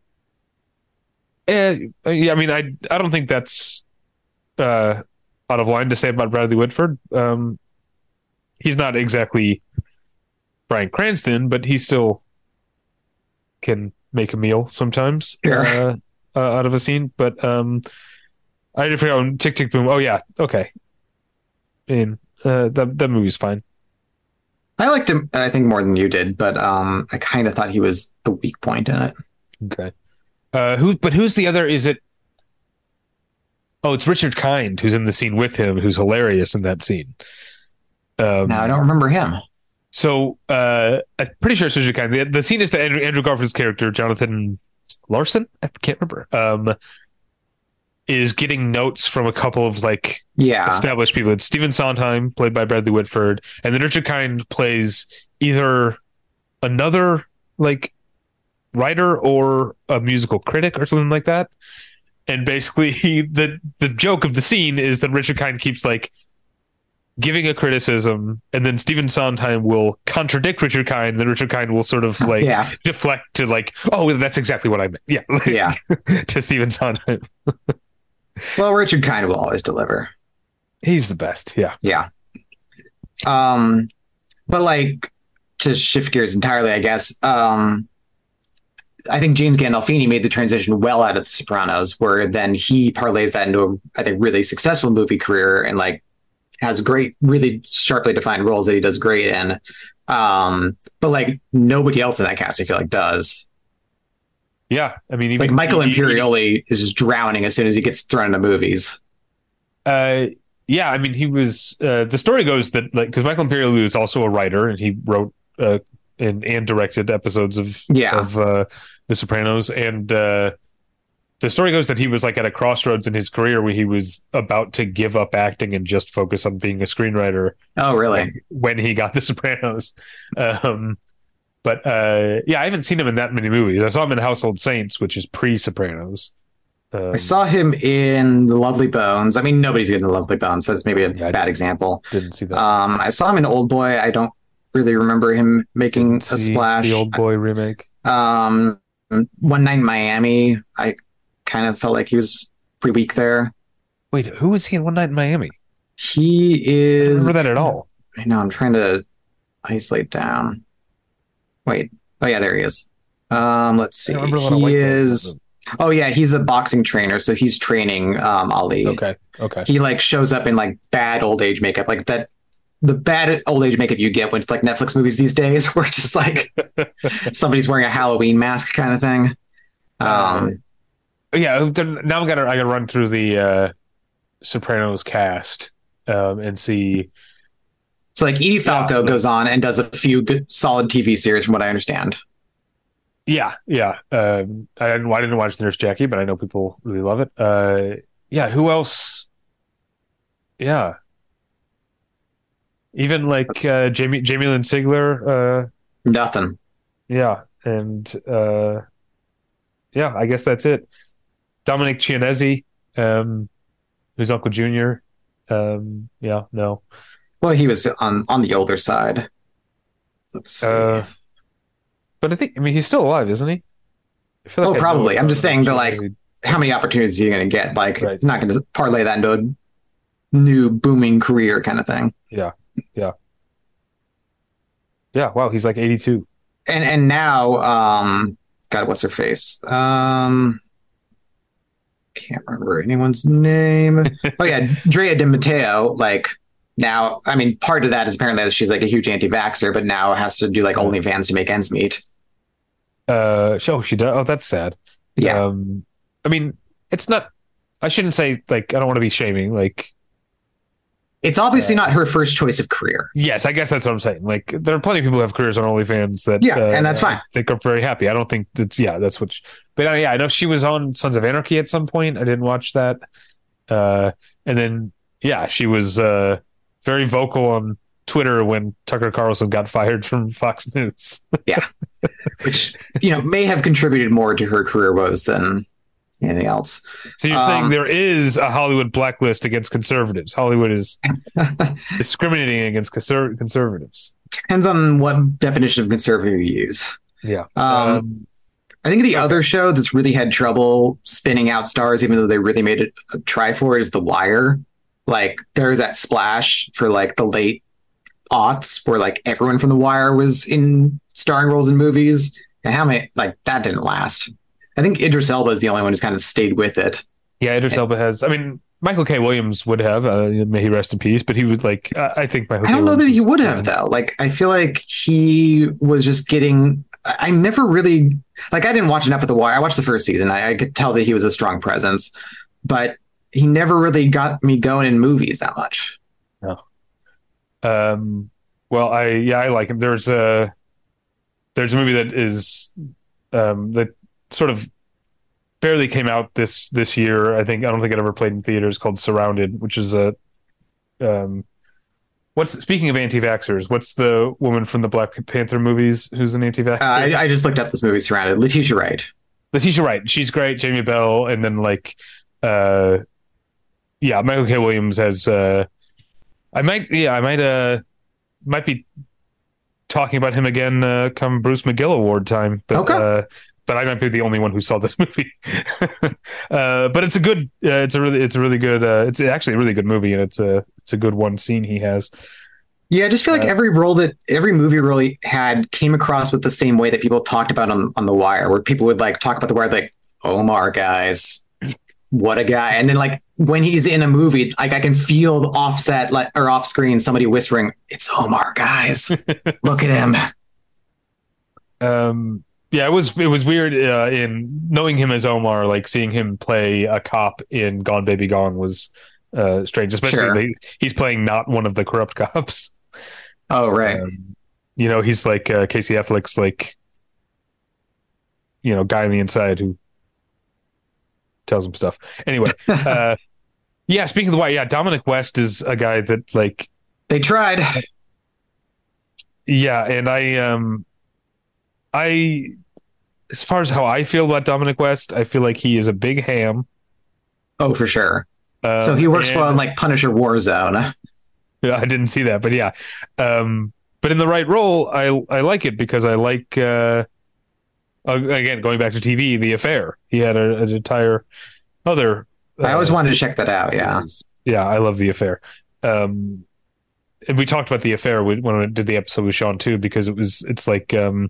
Uh, yeah, I mean, I, I don't think that's uh, out of line to say about Bradley Whitford. Um, he's not exactly Bryan Cranston, but he still can make a meal sometimes. Sure. Uh, Uh, out of a scene, but um, I did forget on Tick, Tick, Boom. Oh yeah, okay. And uh, that that movie's fine. I liked him, I think, more than you did, but um, I kind of thought he was the weak point in it. Okay. Uh, who? But who's the other? Is it? Oh, it's Richard Kind who's in the scene with him, who's hilarious in that scene. Um, no, I don't remember him. So uh, I'm pretty sure it's Richard Kind. The, the scene is that Andrew, Andrew Garfield's character, Jonathan Larson, I can't remember, um, is getting notes from a couple of like yeah. established people. It's Stephen Sondheim, played by Bradley Whitford, and then Richard Kind plays either another like writer or a musical critic or something like that. And basically, the the joke of the scene is that Richard Kind keeps like giving a criticism, and then Stephen Sondheim will contradict Richard Kind, and then Richard Kind will sort of like yeah. deflect to like, oh, that's exactly what I meant. Yeah. Like, yeah. to Stephen Sondheim. Well, Richard Kind will always deliver. He's the best. Yeah. Yeah. Um, but like to shift gears entirely, I guess, um, I think James Gandolfini made the transition well out of The Sopranos, where then he parlays that into a, I think, really successful movie career and like has great, really sharply defined roles that he does great in. Um, but like nobody else in that cast, I feel like, does. Yeah. I mean, even, like Michael he, Imperioli he, is just drowning as soon as he gets thrown into movies. Uh, yeah. I mean, he was, uh, the story goes that like, cause Michael Imperioli is also a writer and he wrote, uh, and, and directed episodes of, yeah. of, uh, The Sopranos. And, uh, the story goes that he was like at a crossroads in his career where he was about to give up acting and just focus on being a screenwriter. Oh, really? When, when he got The Sopranos. Um, but uh, yeah, I haven't seen him in that many movies. I saw him in Household Saints, which is pre-Sopranos. Um, I saw him in The Lovely Bones. I mean, nobody's good in The Lovely Bones, so that's maybe a yeah, bad example. Didn't see that. Um, I saw him in Old Boy. I don't really remember him making Didn't a see splash. the Old Boy remake. Um, One Night in Miami, I kind of felt like he was pretty weak there. Wait, who was he in One Night in Miami? He I don't is. remember that at all. I know. I'm trying to isolate down. Wait. Oh yeah, there he is. Um, let's see. I don't remember a lot of white He guys. is. Oh yeah, he's a boxing trainer, so he's training um, Ali. Okay, okay. He like shows up in like bad old age makeup, like that. The bad old age makeup you get with like Netflix movies these days, where it's just like somebody's wearing a Halloween mask kind of thing. Um, Yeah, then- now I gotta I gotta run through the uh, Sopranos cast um, and see. so like Edie Falco Yeah. goes on and does a few good, solid T V series, from what I understand. Yeah, yeah. Um, I didn't I didn't watch Nurse Jackie, but I know people really love it. Uh, yeah, who else? Yeah, even like That's- uh, Jamie Jamie Lynn Sigler. Uh, Nothing. yeah, and uh, yeah, I guess that's it. Dominic Chianese, um, who's Uncle Junior. Um, yeah, no. Well, he was on on the older side. Let's see. Uh, but I think I mean he's still alive, isn't he? I feel Oh, I know probably. I'm about just saying, but, like, Chianese. How many opportunities are you going to get? Like, Right. it's not going to parlay that into a new booming career kind of thing. yeah, wow, he's like eighty-two. And and now, um, God, what's her face? Um, can't remember anyone's name. Oh yeah, Drea De Matteo. Like now, I mean, part of that is apparently that she's like a huge anti-vaxxer, but now has to do like OnlyFans to make ends meet. Uh, oh, she does. Oh, that's sad. Yeah, Um, I mean, it's not. I shouldn't say like I don't want to be shaming. Like, it's obviously uh, not her first choice of career. yes, I guess that's what I'm saying. Like, there are plenty of people who have careers on OnlyFans that Yeah, uh, and that's fine. I think are very happy. I don't think that's yeah, that's what. She, but uh, yeah, I know she was on Sons of Anarchy at some point. I didn't watch that. Uh, and then yeah, she was uh very vocal on Twitter when Tucker Carlson got fired from Fox News. Which, you know, may have contributed more to her career woes than anything else. So you're Um, saying there is a Hollywood blacklist against conservatives? Hollywood is discriminating against conser- conservatives. Depends on what definition of conservative you use. Yeah. Um, Um, I think the other show that's really had trouble spinning out stars, even though they really made it a try for it, is The Wire. Like there was that splash for like the late aughts where like everyone from The Wire was in starring roles in movies, and how many like that didn't last. I think Idris Elba is the only one who's kind of stayed with it. yeah, Idris Elba has. I mean, Michael K. Williams would have. Uh, may he rest in peace. But he would like. Uh, I think Michael. I don't K. know that Williams he is- would have though. Like I feel like he was just getting. I I never really like. I didn't watch enough of The Wire. I watched the first season. I, I could tell that he was a strong presence, but he never really got me going in movies that much. Um. Well, I yeah, I like him. There's a there's a movie that is um that sort of barely came out this this year. I think I don't think it ever played in theaters. Called Surrounded, which is a um. What's speaking of anti-vaxxers? What's the woman from the Black Panther movies who's an anti-vaxxer? Uh, I, I just looked up this movie, Surrounded. Letitia Wright. Letitia Wright, she's great. Jamie Bell, and then like, uh, yeah, Michael K. Williams has. Uh, I might, yeah, I might, uh, might be talking about him again uh, come Bruce McGill Award time. But, Okay. uh, but I might be the only one who saw this movie. uh, but it's a good, uh, it's a really, it's a really good, uh, it's actually a really good movie, and it's a, it's a good one scene he has. Yeah, I just feel like Uh, every role that every movie role he had came across with the same way that people talked about on on The Wire, where people would like talk about The Wire like Omar, guys, what a guy, and then like when he's in a movie, like I can feel offset like or off screen somebody whispering, "It's Omar, guys, look at him." Um, yeah, it was it was weird uh, in knowing him as Omar, like seeing him play a cop in Gone Baby Gone was uh, strange, especially Sure. he- he's playing not one of the corrupt cops. Oh, right. Um, you know, he's like uh, Casey Affleck's like, you know, guy on the inside who tells him stuff. Anyway, uh, yeah. Speaking of the Wire, yeah, Dominic West is a guy that like, They tried. yeah, and I um, I as far as how I feel about Dominic West, I feel like he is a big ham. Oh, for sure. Um, So he works and- well in like Punisher Warzone. Yeah, I didn't see that, but yeah. Um, but in the right role, I I like it because I like uh, again going back to T V, The Affair. He had a, an entire other. Uh, I always wanted to check that out. Yeah, series. Yeah, I love The Affair. Um, and we talked about The Affair when I did the episode with Sean too, because it was it's like um,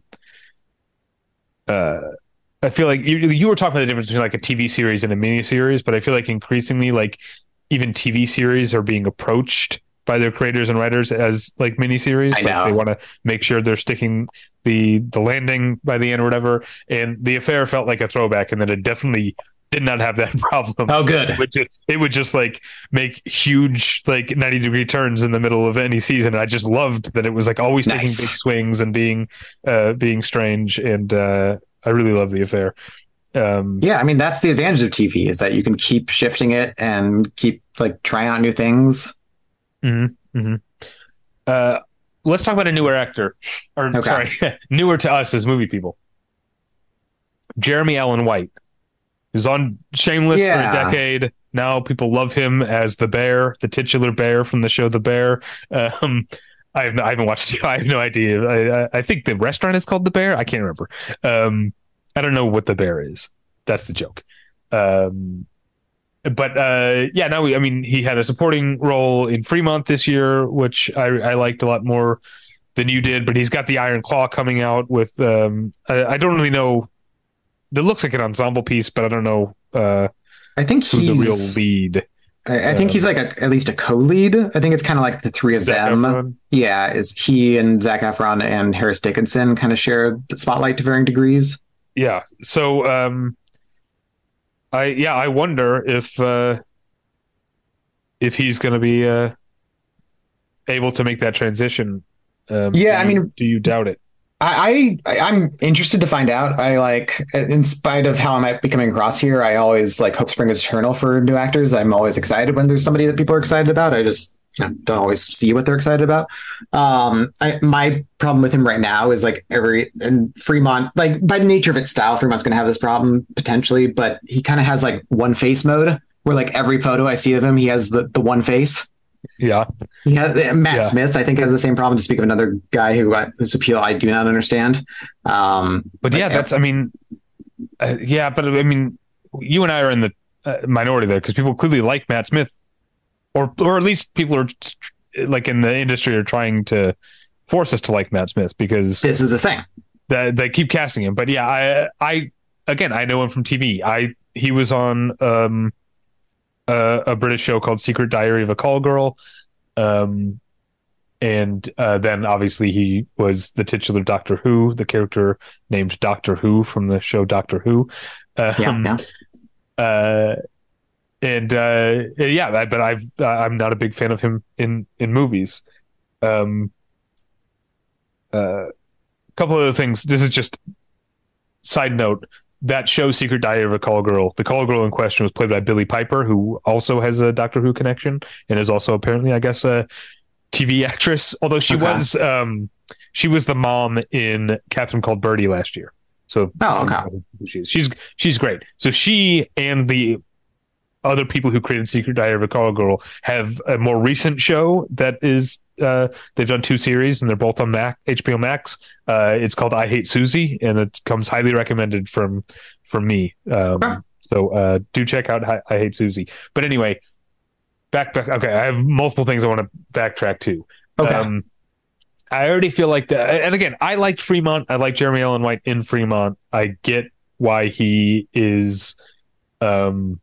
uh, I feel like you you were talking about the difference between like a T V series and a mini series, but I feel like increasingly like even T V series are being approached by their creators and writers as like miniseries. Like they want to make sure they're sticking the the landing by the end or whatever. And The Affair felt like a throwback, and then it definitely did not have that problem. Oh, good. It would just, it would just like make huge like ninety degree turns in the middle of any season. I just loved that it was like always nice. taking big swings and being uh, being strange. And uh, I really love The Affair. Um, yeah, I mean that's the advantage of T V is that you can keep shifting it and keep like trying out new things. Mm-hmm, mm-hmm. Uh, let's talk about a newer actor, or okay. sorry, newer to us as movie people. Jeremy Allen White, who's on Shameless yeah. for a decade. Now people love him as the Bear, the titular Bear from the show The Bear. Um, I, have no, I haven't watched it. I have no idea. I, I, I think the restaurant is called The Bear. I can't remember. Um, I don't know what The Bear is. That's the joke. Um, But uh, yeah, now we, I mean, he had a supporting role in Fremont this year, which I, I liked a lot more than you did. But he's got the Iron Claw coming out with. Um, I, I don't really know. It looks like an ensemble piece, but I don't know. Uh, I think who's he's the real lead. I, I think uh, he's like a, at least a co-lead. I think it's kind of like the three of Zac them. Efron? Yeah, is he and Zac Efron and Harris Dickinson kind of share the spotlight to varying degrees. Yeah. So. Um, I yeah, I wonder if uh, if he's going to be uh, able to make that transition. Um, yeah, I you, mean, do you doubt it? I, I I'm interested to find out. I like, in spite of how I might be coming across here, I always like hope spring is eternal for new actors. I'm always excited when there's somebody that people are excited about. I just you know, don't always see what they're excited about. Um, I, my problem with him right now is like every and Fremont, like by the nature of its style, Fremont's going to have this problem potentially, but he kind of has like one face mode where like every photo I see of him, he has the, the one face. Yeah. Yeah. Matt yeah. Smith, I think, has the same problem, to speak of another guy who whose appeal I do not understand. Um, but yeah, that's, I mean, uh, yeah, but I mean, you and I are in the uh, minority there because people clearly like Matt Smith. Or, or at least people are like in the industry are trying to force us to like Matt Smith because this is the thing that they keep casting him. But yeah, I, I again, I know him from T V. I he was on um, a, a British show called Secret Diary of a Call Girl, um, and uh, then obviously he was the titular Doctor Who, the character named Doctor Who from the show Doctor Who. Um, yeah. yeah. Uh, And uh, yeah, but I've I'm not a big fan of him in in movies. Um, a uh, couple other things. This is just side note. That show, Secret Diary of a Call Girl. The call girl in question was played by Billie Piper, who also has a Doctor Who connection and is also apparently, I guess, a T V actress. Although she okay. was um, she was the mom in Catherine Called Birdie last year. So oh, okay. She's she's she's great. So she and the other people who created Secret Diary of a Call Girl have a more recent show that is uh, they've done two series and they're both on Mac, H B O Max. Uh, it's called I Hate Susie, and it comes highly recommended from from me. Um, huh. So uh, do check out I, I Hate Susie. But anyway, back back. Okay, I have multiple things I want to backtrack to. Okay. Um, I already feel like that. And again, I liked Fremont. I like Jeremy Allen White in Fremont. I get why he is. Um,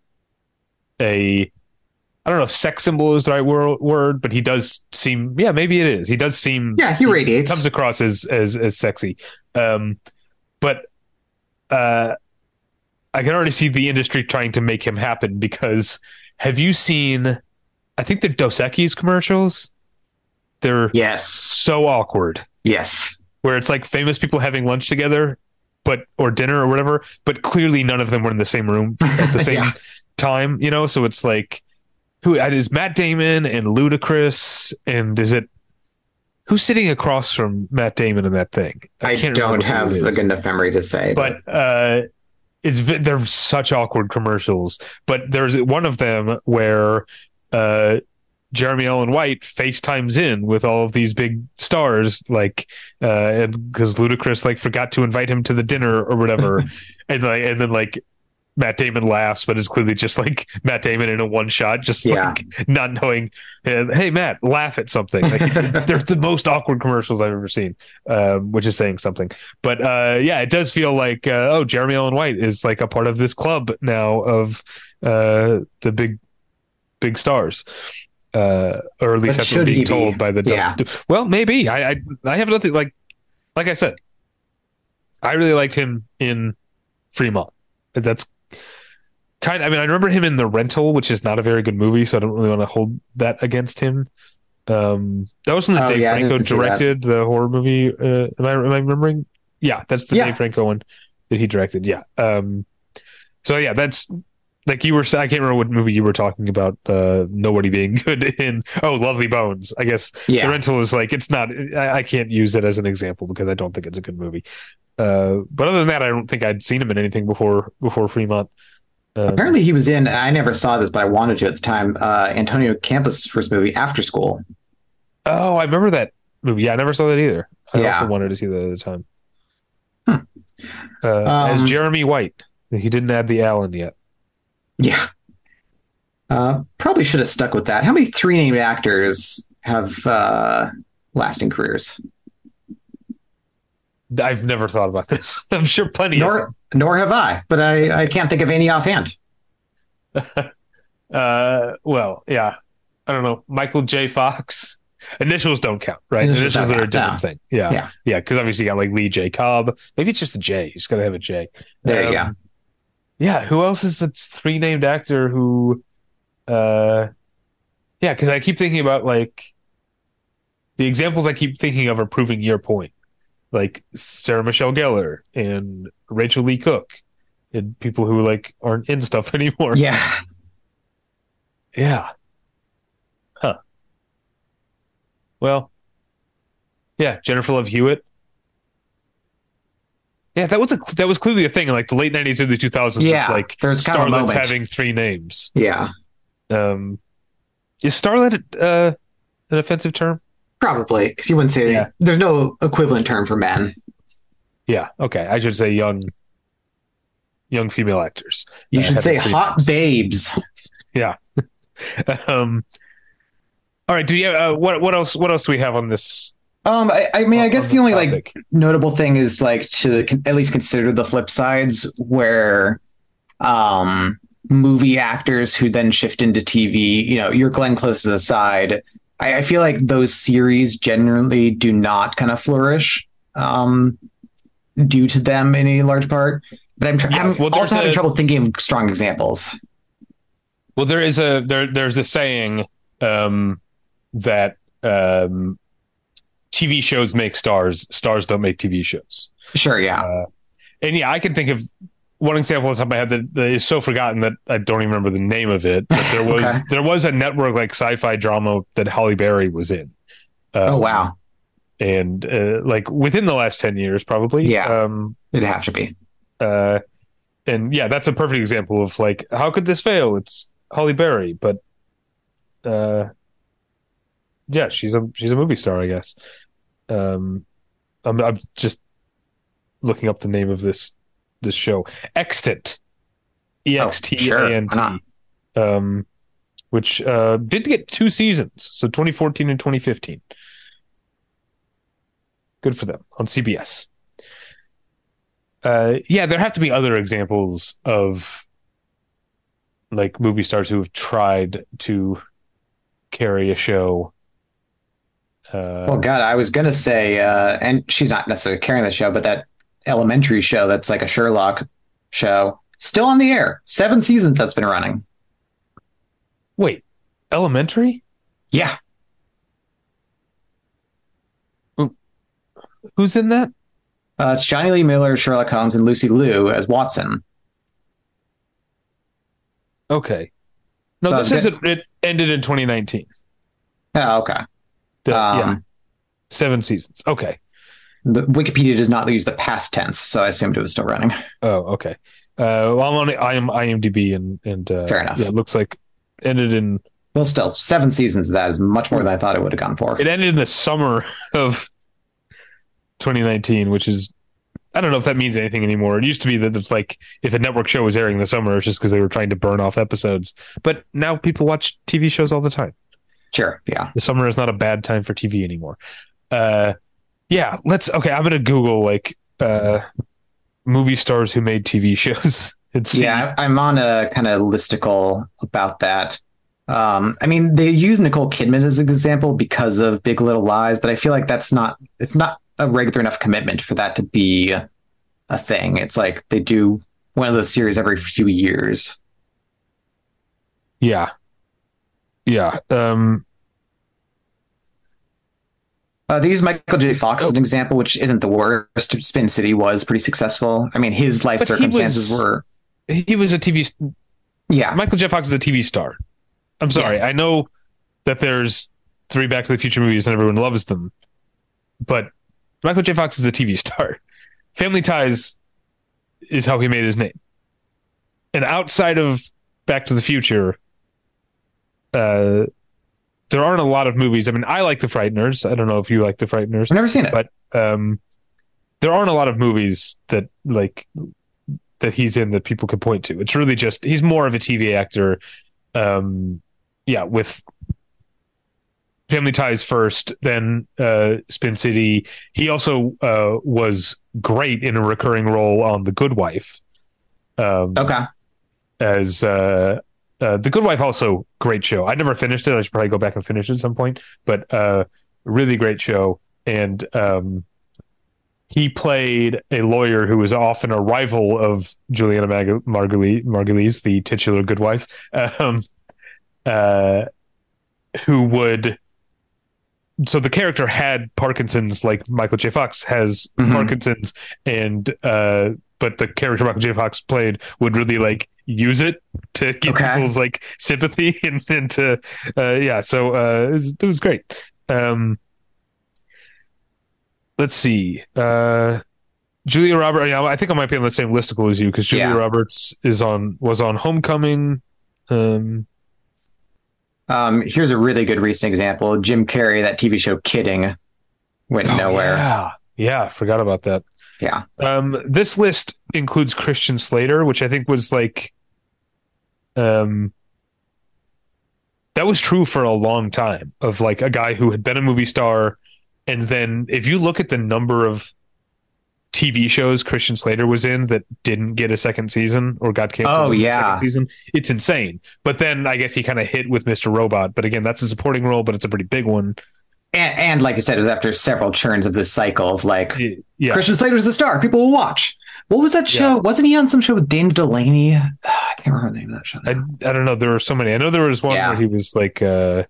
a I don't know if sex symbol is the right word, word, but he does seem yeah maybe it is he does seem yeah he radiates he comes across as as as sexy, um, but uh, I can already see the industry trying to make him happen because have you seen I think the Dos Equis commercials? They're yes so awkward. Yes, where it's like famous people having lunch together, but or dinner or whatever, but clearly none of them were in the same room at the same. yeah. time, you know, so it's like who it is Matt Damon and Ludacris, and is it who's sitting across from Matt Damon in that thing? I, I can't don't have a good enough memory to say, but, but uh, it's they're such awkward commercials. But there's one of them where uh, Jeremy Allen White FaceTimes in with all of these big stars, like uh, because Ludacris like forgot to invite him to the dinner or whatever, and like and then like Matt Damon laughs, but it's clearly just like Matt Damon in a one shot, just Yeah. like not knowing. Uh, hey Matt, laugh at something. Like, they're the most awkward commercials I've ever seen, um, which is saying something. But uh, yeah, it does feel like uh, oh, Jeremy Allen White is like a part of this club now of uh, the big big stars. Uh, or at least But that's what I'm should he being be? told by the Yeah. well, maybe I, I I have nothing like like I said, I really liked him in Fremont. That's kind of, I mean, I remember him in The Rental, which is not a very good movie, so I don't really want to hold that against him. Um, that was when the Oh, Dave yeah, I Franco didn't see that. directed the horror movie. Uh, am I am I remembering? Yeah, that's the Yeah. Dave Franco one that he directed. Yeah. Um, so yeah, that's like you were. I can't remember what movie you were talking about. Uh, nobody being good in. Oh, Lovely Bones. I guess Yeah. The Rental is like it's not. I, I can't use it as an example because I don't think it's a good movie. Uh, but other than that, I don't think I'd seen him in anything before before Fremont. Um, Apparently he was in, I never saw this, but I wanted to at the time, uh, Antonio Campos' first movie, After School. Oh, I remember that movie. Yeah, I never saw that either. I Yeah. also wanted to see that at the time. Hmm. Uh, Um, as Jeremy White. He didn't add the Allen yet. Yeah. Uh, probably should have stuck with that. How many three named actors have uh, lasting careers? I've never thought about this. I'm sure plenty of Nor, nor have I, but I, I can't think of any offhand. Uh, well, yeah. I don't know. Michael J. Fox. Initials don't count, right? Initials Initials, don't are a count, different no. thing. Yeah. Yeah. Yeah. Because obviously you got like Lee J. Cobb. Maybe it's just a J. You just got to have a J. There you go. Um, Yeah. Who else is a three named actor who, uh, yeah, because I keep thinking about like the examples I keep thinking of are proving your point. Like Sarah Michelle Gellar and Rachel Lee Cook and people who like aren't in stuff anymore. Yeah. Yeah. Huh. Well, yeah, Jennifer Love Hewitt. Yeah, that was a that was clearly a thing in like the late nineties, early two thousands. Yeah, Like there's kind of a starlets moment. having three names. Yeah. Um, is starlet uh, an offensive term? Probably, because you wouldn't say Yeah. there's no equivalent term for men. Yeah. Okay, I should say young, young female actors. You Uh, should having say three hot names. babes. Yeah. um. All right. Do you uh, what? What else? What else do we have on this? Um, I, I mean, I on guess this the only like topic? notable thing is like to con- at least consider the flip sides where um movie actors who then shift into T V, you know, your Glenn Closes aside, I, I feel like those series generally do not kind of flourish um due to them in a large part. But I'm, tr- Yeah, I'm well, there's also having a- trouble thinking of strong examples. Well, there is a there. There's a saying um, that um, T V shows make stars. Stars don't make T V shows. Sure, yeah. Uh, and yeah, I can think of one example off the top of my head that, that is so forgotten that I don't even remember the name of it. But there was Okay. there was a network like sci-fi drama that Halle Berry was in. Um, Oh wow, And uh, like within the last ten years, probably. Yeah. Um, it'd have to be. uh, and yeah, that's a perfect example of like how could this fail? It's Halle Berry, but uh, yeah, she's a she's a movie star, I guess. Um, I'm I'm just looking up the name of this this show, Extant, E X T A N Oh, sure, why T, um, which uh, did get two seasons, so twenty fourteen and twenty fifteen. Good for them on C B S. Uh, yeah, there have to be other examples of like movie stars who have tried to carry a show. Uh, Well, God, I was gonna say, uh, and she's not necessarily carrying the show, but that elementary show that's like a Sherlock show, still on the air. Seven seasons that's been running. wait, Elementary? Yeah. Who's in that? Uh, it's Johnny Lee Miller, Sherlock Holmes, and Lucy Liu as Watson. Okay. No, So this I says was it, it ended in twenty nineteen. Oh, okay. The- yeah, Um, seven seasons. Okay. the Wikipedia does not use the past tense, so I assumed it was still running. Oh, okay. Uh, well, I'm on I am IMDb and and uh, Fair enough. Yeah, it looks like ended in Well, still, seven seasons of that is much more than I thought it would have gone for. It ended in the summer of twenty nineteen, which is, I don't know if that means anything anymore. It used to be that it's like if a network show was airing in the summer, it's just because they were trying to burn off episodes. But now people watch T V shows all the time. Sure, yeah. The summer is not a bad time for T V anymore. Uh, yeah, let's. Okay, I'm gonna Google like uh, movie stars who made T V shows. And see. Yeah, I'm on a kind of listicle about that. Um, I mean, they use Nicole Kidman as an example because of Big Little Lies, but I feel like that's not. It's not a regular enough commitment for that to be a thing. It's like they do one of those series every few years. Yeah, yeah. Um, Uh, they use Michael J. Fox as an example, which isn't the worst. Spin City was pretty successful. I mean, his life But he circumstances was- were. he was a T V. st- Yeah, Michael J. Fox is a T V star. I'm sorry. I know that there's three Back to the Future movies and everyone loves them, but Michael J. Fox is a T V star. Family Ties is how he made his name. And outside of Back to the Future, uh, there aren't a lot of movies. I mean, I like The Frighteners. I don't know if you like The Frighteners. I've never seen it. But um, there aren't a lot of movies that like that he's in that people could point to. It's really just he's more of a T V actor. Um, yeah, with Family Ties first, then uh, Spin City. He also uh, was great in a recurring role on The Good Wife. Um, Okay. As uh, uh, The Good Wife, also great show. I never finished it. I should probably go back and finish it at some point. But uh, really great show. And um, he played a lawyer who was often a rival of Juliana Mag- Margulies, Margulies, the titular Good Wife, um, uh, who would. So the character had Parkinson's, like Michael J. Fox has Mhm. Parkinson's, and uh, but the character Michael J. Fox played would really like use it to get Okay. people's like sympathy and, and to uh, yeah. So uh, it, was, it was great. Um, let's see. Uh, Julia Roberts. Yeah, I think I might be on the same listicle as you because Julia Yeah. Roberts is on was on Homecoming. Um, Um, here's a really good recent example. Jim Carrey, that T V show Kidding, went oh, nowhere. Yeah, yeah, I forgot about that. Yeah. Um, this list includes Christian Slater, which I think was like, um, that was true for a long time of like a guy who had been a movie star, and then if you look at the number of T V shows Christian Slater was in that didn't get a second season or got canceled. Oh, in the yeah. second season, it's insane. But then I guess he kind of hit with Mister Robot. But again, that's a supporting role, but it's a pretty big one. And, and like I said, it was after several churns of this cycle of like, Yeah, Christian Slater's the star. People will watch. What was that show? Yeah. Wasn't he on some show with Dana Delaney? I can't remember the name of that show. I now. I don't know. There were so many. I know there was one Yeah. where he was like uh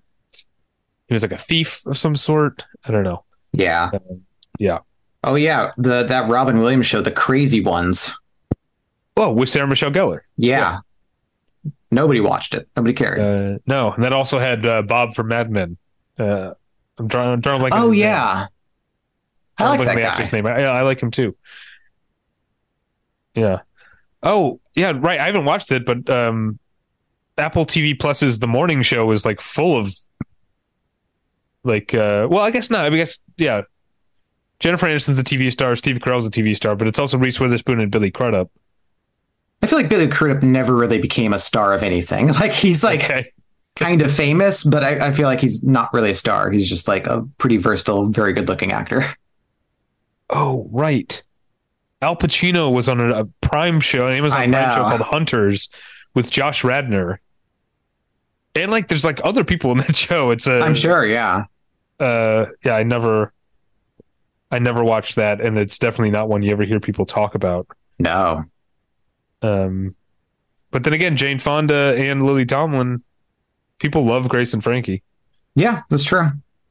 he was like a thief of some sort. I don't know. Yeah. Yeah. Oh yeah, the that Robin Williams show, The Crazy Ones. Oh, with Sarah Michelle Gellar. Yeah. Nobody watched it. Nobody cared. Uh, no, and that also had uh, Bob from Mad Men. Uh, I'm drawing. I'm drawing like. oh yeah. I like that the guy. actor's name. I, I like him too. Yeah. Oh yeah, right. I haven't watched it, but um, Apple T V Plus's The Morning Show is like full of like. Uh, well, I guess not. I guess yeah. Jennifer Aniston's a T V star. Steve Carell's a T V star, but it's also Reese Witherspoon and Billy Crudup. I feel like Billy Crudup never really became a star of anything. Like he's like Okay. kind of famous, but I, I feel like he's not really a star. He's just like a pretty versatile, very good looking actor. Oh, right. Al Pacino was on a, a Prime show, an Amazon I Prime show know. called Hunters with Josh Radnor. And like there's like other people in that show. It's a I'm sure, yeah. uh yeah, I never I never watched that, and it's definitely not one you ever hear people talk about. No. Um but then again, Jane Fonda and Lily Tomlin, people love Grace and Frankie. Yeah, that's true.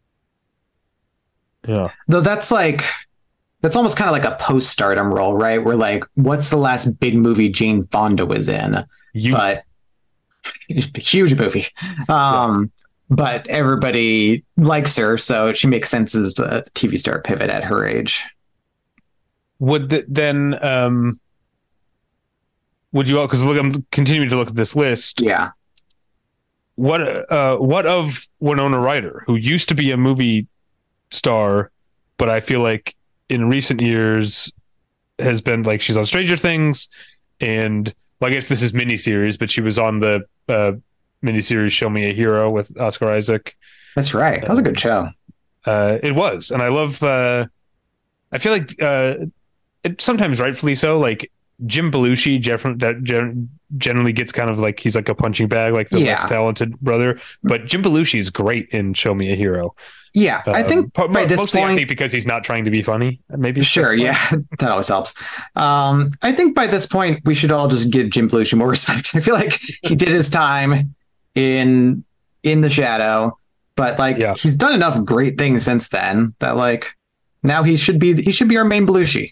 Yeah. Though that's like that's almost kind of like a post-stardom role, right? Where like, what's the last big movie Jane Fonda was in? You But huge movie. Um, but everybody likes her, so she makes sense as a T V star pivot at her age. would th- then um would you because look I'm continuing to look at this list. Yeah. what uh what of Winona Ryder, who used to be a movie star, but I feel like in recent years has been like she's on Stranger Things, and well, I guess this is miniseries, but she was on the uh, miniseries Show Me a Hero with Oscar Isaac. That's right. That was a good show. Uh, it was, and I love. Uh, I feel like uh, it sometimes rightfully so. Like Jim Belushi, Jeff, that gen- generally gets kind of like he's like a punching bag, like the Yeah. less talented brother. But Jim Belushi is great in Show Me a Hero. Yeah, I Um, think po- by this mostly I point, think because he's not trying to be funny. Maybe sure, that's why. yeah, that always helps. Um, I think by this point we should all just give Jim Belushi more respect. I feel like he did his time in in The Shadow, but like Yeah. he's done enough great things since then that like now he should be he should be our main Belushi.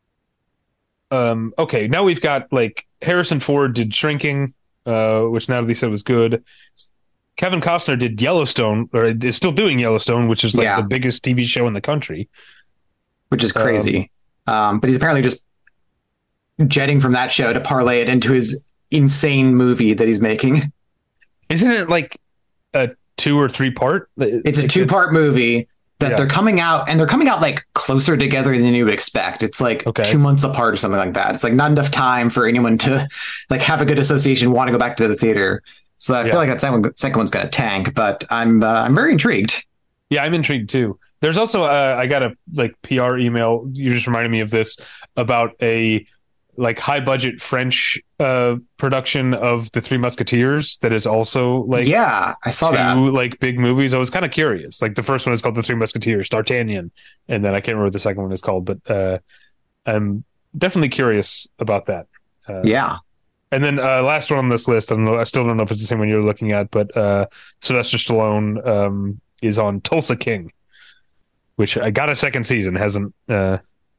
Um, okay, now we've got like Harrison Ford did Shrinking, uh, which Natalie said was good. Kevin Costner did Yellowstone, or is still doing Yellowstone, which is like Yeah. the biggest T V show in the country. Which is crazy. Um, but he's apparently just jetting from that show to parlay it into his insane movie that he's making. Isn't it like a two or three part? It's a two part movie that Yeah. they're coming out, and they're coming out like closer together than you would expect. It's like Okay. two months apart or something like that. It's like not enough time for anyone to like have a good association, want to go back to the theater. So I Yeah. feel like that second, second one's going to tank, but I'm uh, I'm very intrigued. Yeah, I'm intrigued too. There's also uh, I got a like P R email. You just reminded me of this about a like high budget French uh, production of The Three Musketeers that is also like Yeah, I saw two that. like big movies. I was kind of curious. Like the first one is called The Three Musketeers, D'Artagnan, and then I can't remember what the second one is called, but uh, I'm definitely curious about that. Uh, Yeah. And then uh, last one on this list, I don't know, I still don't know if it's the same one you're looking at, but uh, Sylvester Stallone um, is on Tulsa King, which I got a second season, hasn't uh,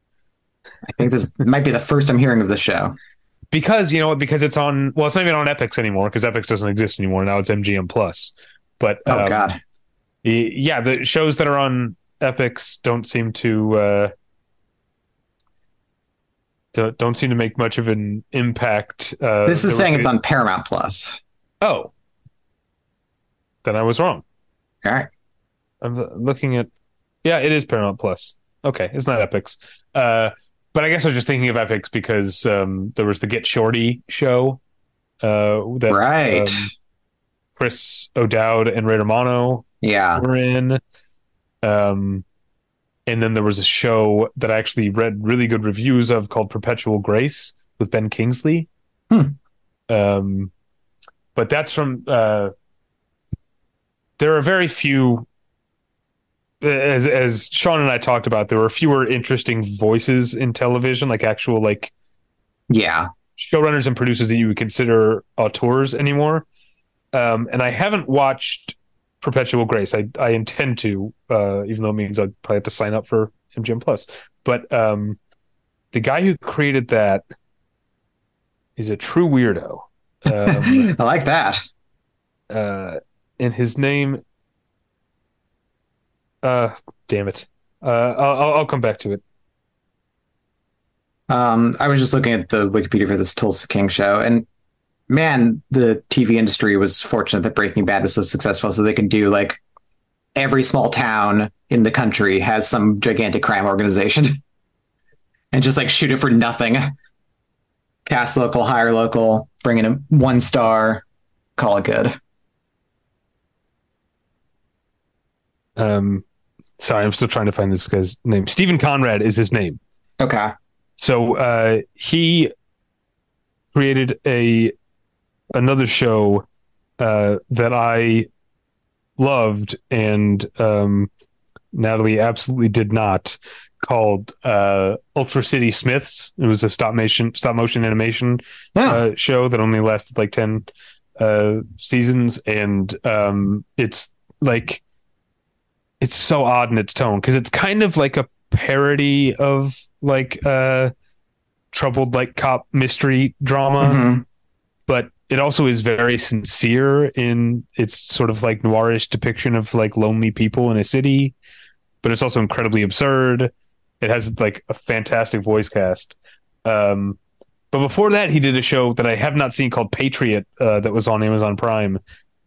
I think this might be the first I'm hearing of this show. because you know what? Because it's on. Well, it's not even on Epix anymore because Epix doesn't exist anymore. Now it's M G M Plus. But Oh um, God. y- yeah, the shows that are on Epix don't seem to uh, don't, don't seem to make much of an impact. Uh, This there is was saying a- it's on Paramount Plus. Oh, then I was wrong. All right. I'm looking at. Yeah, it is Paramount Plus. Okay, it's not Epix. Uh, but I guess I was just thinking of Epix because um, there was the Get Shorty show. Uh, that Right. um, Chris O'Dowd and Ray Romano Yeah. were in. Um, and then there was a show that I actually read really good reviews of called Perpetual Grace with Ben Kingsley. Hmm. Um, but that's from. Uh, there are very few. As as Sean and I talked about, there were fewer interesting voices in television, like actual like Yeah. showrunners and producers that you would consider auteurs anymore. Um, and I haven't watched Perpetual Grace. I I intend to, uh, even though it means I'd probably have to sign up for M G M Plus. But um, the guy who created that is a true weirdo. Um, I like that. uh, and his name, uh, damn it, uh, I'll I'll I'll come back to it. Um, I was just looking at the Wikipedia for this Tulsa King show, and man, the T V industry was fortunate that Breaking Bad was so successful, so they can do like every small town in the country has some gigantic crime organization, and just like shoot it for nothing. Cast local, hire local, bring in a one star, call it good. Um, sorry, I'm still trying to find this guy's name. Stephen Conrad is his name. Okay. So uh, he created a another show uh, that I loved, and um, Natalie absolutely did not. Called uh, Ultra City Smiths. It was a stop motion stop motion animation Yeah. uh, show that only lasted like ten uh, seasons, and um, it's like it's so odd in its tone because it's kind of like a parody of like uh, troubled like cop mystery drama, Mhm. but it also is very sincere in its sort of like noirish depiction of like lonely people in a city, but it's also incredibly absurd. It has like a fantastic voice cast. Um, but before that, he did a show that I have not seen called Patriot uh, that was on Amazon Prime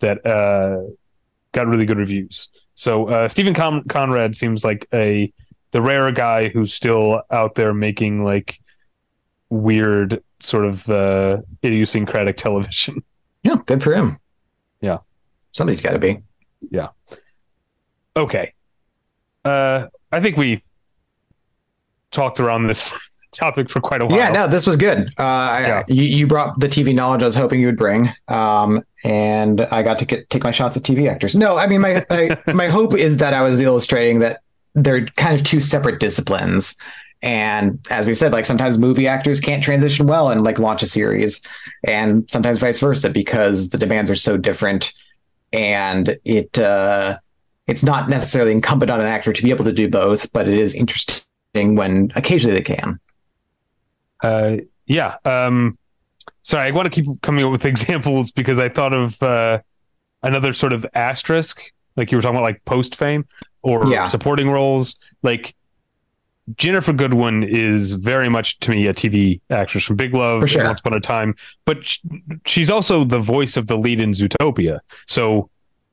that uh, got really good reviews. So uh, Stephen Con- Conrad seems like a the rare guy who's still out there making like weird sort of uh, idiosyncratic television. Yeah, good for him. Yeah, somebody's got to be. Yeah. Okay. Uh, I think we talked around this topic for quite a while. Yeah, no, this was good. Uh, yeah. I, you, you brought the T V knowledge I was hoping you would bring, um, and I got to get, take my shots at T V actors. No, I mean, my my, my hope is that I was illustrating that they're kind of two separate disciplines. And as we said, like sometimes movie actors can't transition well and like launch a series, and sometimes vice versa because the demands are so different, and it uh, it's not necessarily incumbent on an actor to be able to do both, but it is interesting when occasionally they can. Uh, yeah. Um, sorry, I want to keep coming up with examples because I thought of uh, another sort of asterisk, like you were talking about, like post fame or yeah. supporting roles. Like Ginnifer Goodwin is very much to me a T V actress from Big Love For sure. and Once Upon a Time, but sh- she's also the voice of the lead in Zootopia. So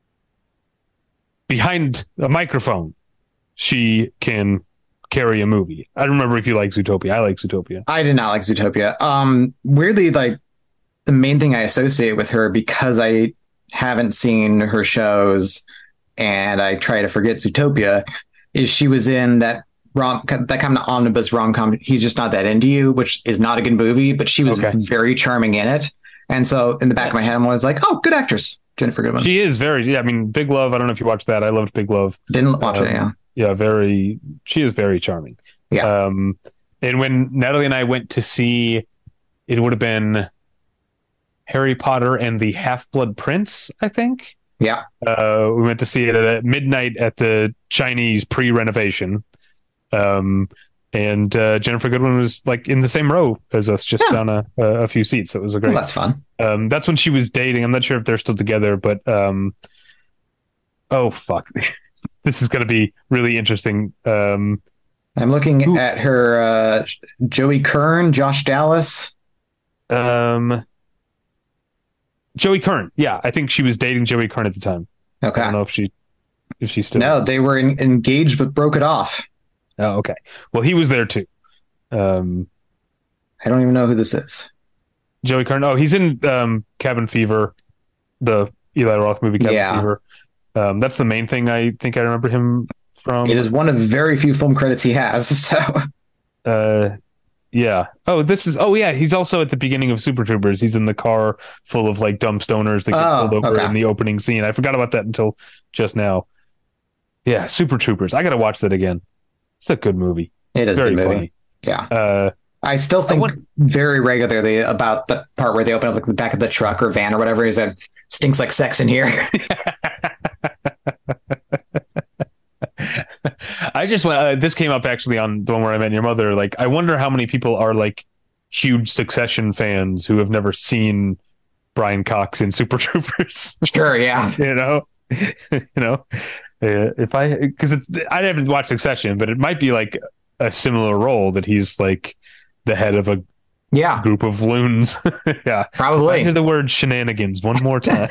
behind a microphone, she can carry a movie. I don't remember if you like Zootopia. I like Zootopia. I did not like Zootopia. Um, weirdly, like the main thing I associate with her because I haven't seen her shows and I try to forget Zootopia is she was in that rom that kind of omnibus rom-com. He's Just Not That Into You, which is not a good movie, but she was okay. very charming in it. And so in the back of my head, I'm always like, oh, good actress, Ginnifer Goodwin. She is very, yeah. I mean, Big Love. I don't know if you watched that. I loved Big Love. Didn't watch um, it. Yeah. Yeah, very. She is very charming. Yeah. Um, and when Natalie and I went to see, it would have been Harry Potter and the Half-Blood Prince, I think. Yeah. Uh, we went to see it at midnight at the Chinese pre-renovation. Um, and uh, Ginnifer Goodwin was like in the same row as us, just yeah. down a, a few seats. That was a great. Well, that's fun. Um, that's when she was dating. I'm not sure if they're still together, but um, oh fuck. This is going to be really interesting. Um, I'm looking who, at her, uh, Joey Kern, Josh Dallas. Um, Joey Kern. Yeah, I think she was dating Joey Kern at the time. Okay. I don't know if she, if she still. No, is. They were in, engaged but broke it off. Oh, okay. Well, he was there too. Um, I don't even know who this is. Joey Kern. Oh, he's in um, Cabin Fever, the Eli Roth movie Cabin yeah. Fever. Um, that's the main thing I think I remember him from. It is one of very few film credits he has. So, uh, yeah. Oh, this is. Oh, yeah. He's also at the beginning of Super Troopers. He's in the car full of like dumb stoners that get oh, pulled over okay. in the opening scene. I forgot about that until just now. Yeah, Super Troopers. I got to watch that again. It's a good movie. It is very a good movie. funny. Yeah. Uh, I still think I want- very regularly about the part where they open up like the back of the truck or van or whatever. Is that stinks like sex in here? I just went. Uh, this came up actually on the one where I met your mother. Like, I wonder how many people are like huge Succession fans who have never seen Brian Cox in Super Troopers. Sure, yeah. you know, you know, uh, if I because I haven't watched Succession, but it might be like a similar role that he's like the head of a yeah group of loons. yeah, probably. If I hear the word shenanigans one more time.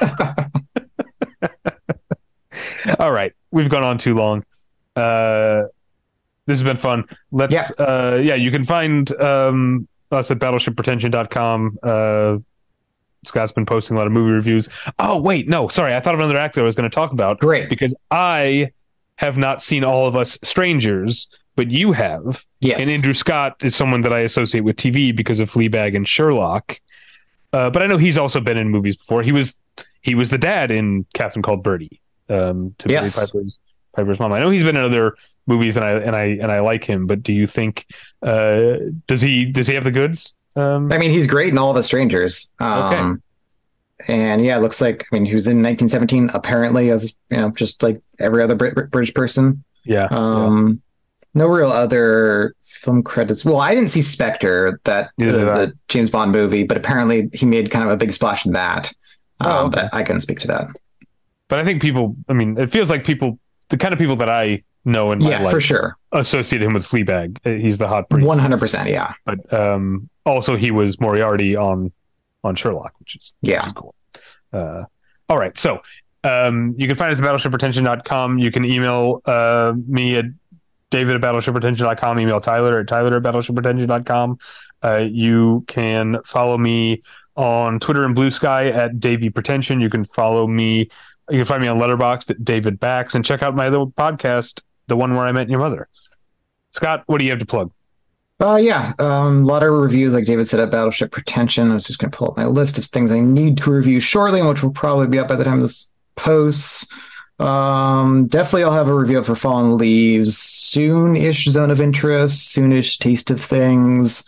All right, we've gone on too long. Uh, this has been fun. Let's, yeah. uh, yeah, you can find um, us at battleship pretension dot com. Uh, Scott's been posting a lot of movie reviews. Oh, wait, no, sorry. I thought of another actor I was going to talk about. Great. Because I have not seen All of Us Strangers, but you have. Yes. And Andrew Scott is someone that I associate with T V because of Fleabag and Sherlock. Uh, but I know he's also been in movies before. He was he was the dad in Captain Called Birdie. Um, to yes. Billy Piper's Piper's mom. I know he's been in other movies, and I and I and I like him. But do you think uh, does he does he have the goods? Um, I mean, he's great in All of Us Strangers. Um, okay. And yeah, it looks like I mean he was in nineteen seventeen apparently as you know just like every other Brit- British person. Yeah. Um, yeah. No real other film credits. Well, I didn't see Spectre, that uh, the James Bond movie, but apparently he made kind of a big splash in that. Um, oh, okay. But I couldn't speak to that. But I think people, I mean, it feels like people, the kind of people that I know in my yeah, life, for sure, associate him with Fleabag. He's the hot priest. one hundred percent, yeah. But um, also he was Moriarty on on Sherlock, which is, yeah. which is cool. Uh, All right. So um, you can find us at battleship retention dot com. You can email uh, me at David at battleship retention dot com. Email Tyler at Tyler at battleship retention dot com. Uh, you can follow me on Twitter and Blue Sky at Davey Pretension. You can follow me. You can find me on Letterboxd at David Bax, and check out my little podcast, the one where I met your mother. Scott, what do you have to plug? Uh, yeah, um, a lot of reviews, like David said, at Battleship Pretension. I was just going to pull up my list of things I need to review shortly, which will probably be up by the time this posts. Um, definitely I'll have a review for Fallen Leaves, soon-ish Zone of Interest, soon-ish Taste of Things,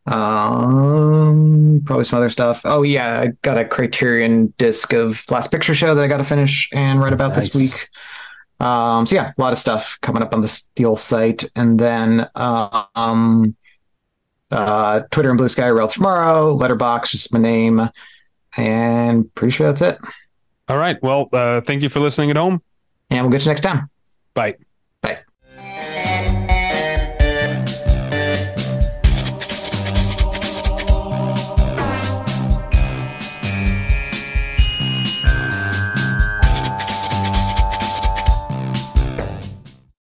um, probably some other stuff. Oh, yeah, I got a Criterion disc of Last Picture Show that I got to finish and write about nice. this week. Um, so yeah, a lot of stuff coming up on the Steel site, and then uh, um, uh, Twitter and Blue Sky, Rails Tomorrow, Letterboxd, just my name, and pretty sure that's it. All right. Well, uh, thank you for listening at home, and we'll get you next time. Bye.